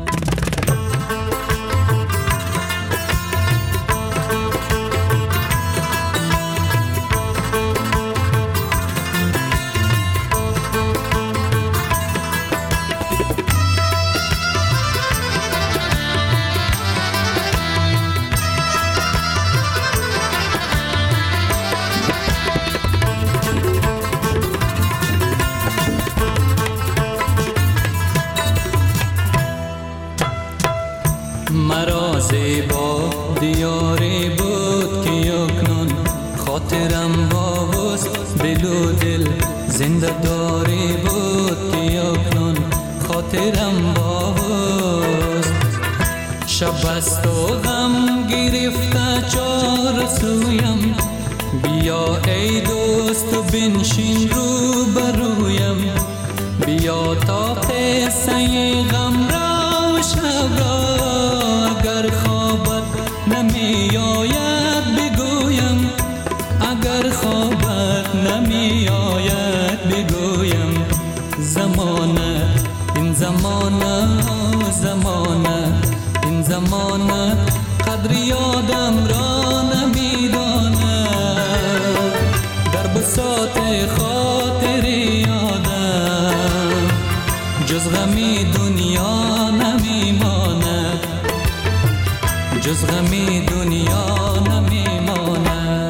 مرا زیبا دیاری بود که یکنون خاطرم باوست، دل و دل زنده داری بود که یکنون خاطرم باوست. شب است و غم گرفته چار سویم، بیا ای دوست و بنشین رو برویم، بیا تا قصه غم را و شب را اگر خوابت نمی آید بگویم، اگر خوابت نمی آید بگویم. زمانه این زمانه، زمانه این زمانه قدر یادم را نمیدانه، در بساط خاطر یادم جز غمی دنیا نمیمانه، جز غمی دنیا نمیمانه.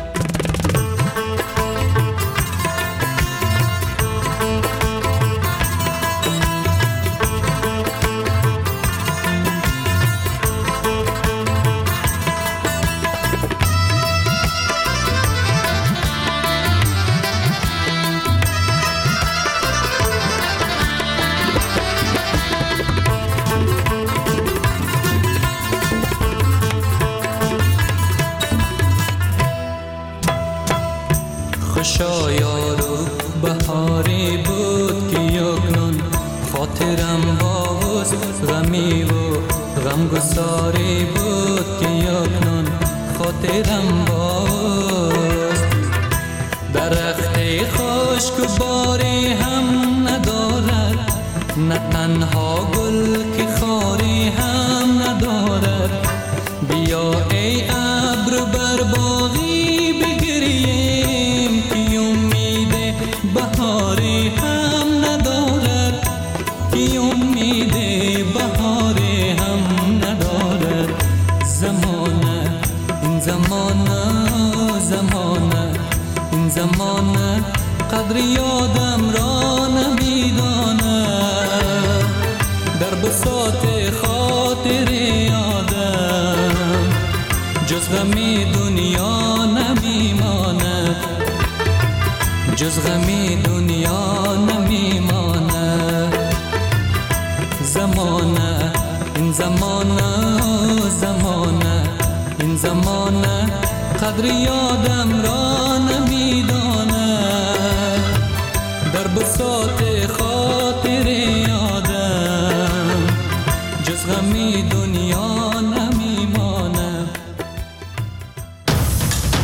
خوشا یارو بهاری بود که یکنون خاطرم باوست، غمی و غمگساری بود که یکنون خاطرم باوست. درخت خشک و باری هم ندارد، نه تنها گل که خاری هم ندارد. بیا ای ابر بر باغی بگریم، زمانه زمانه این زمانه قدر یادم را نمیدانه در بساط خاطر یادم جز غم دنیا نمیمانه جز غم دنیا نمیمانه زمانه این زمانه زمانه این زمانه قدر یادم را نمیدانه در بساط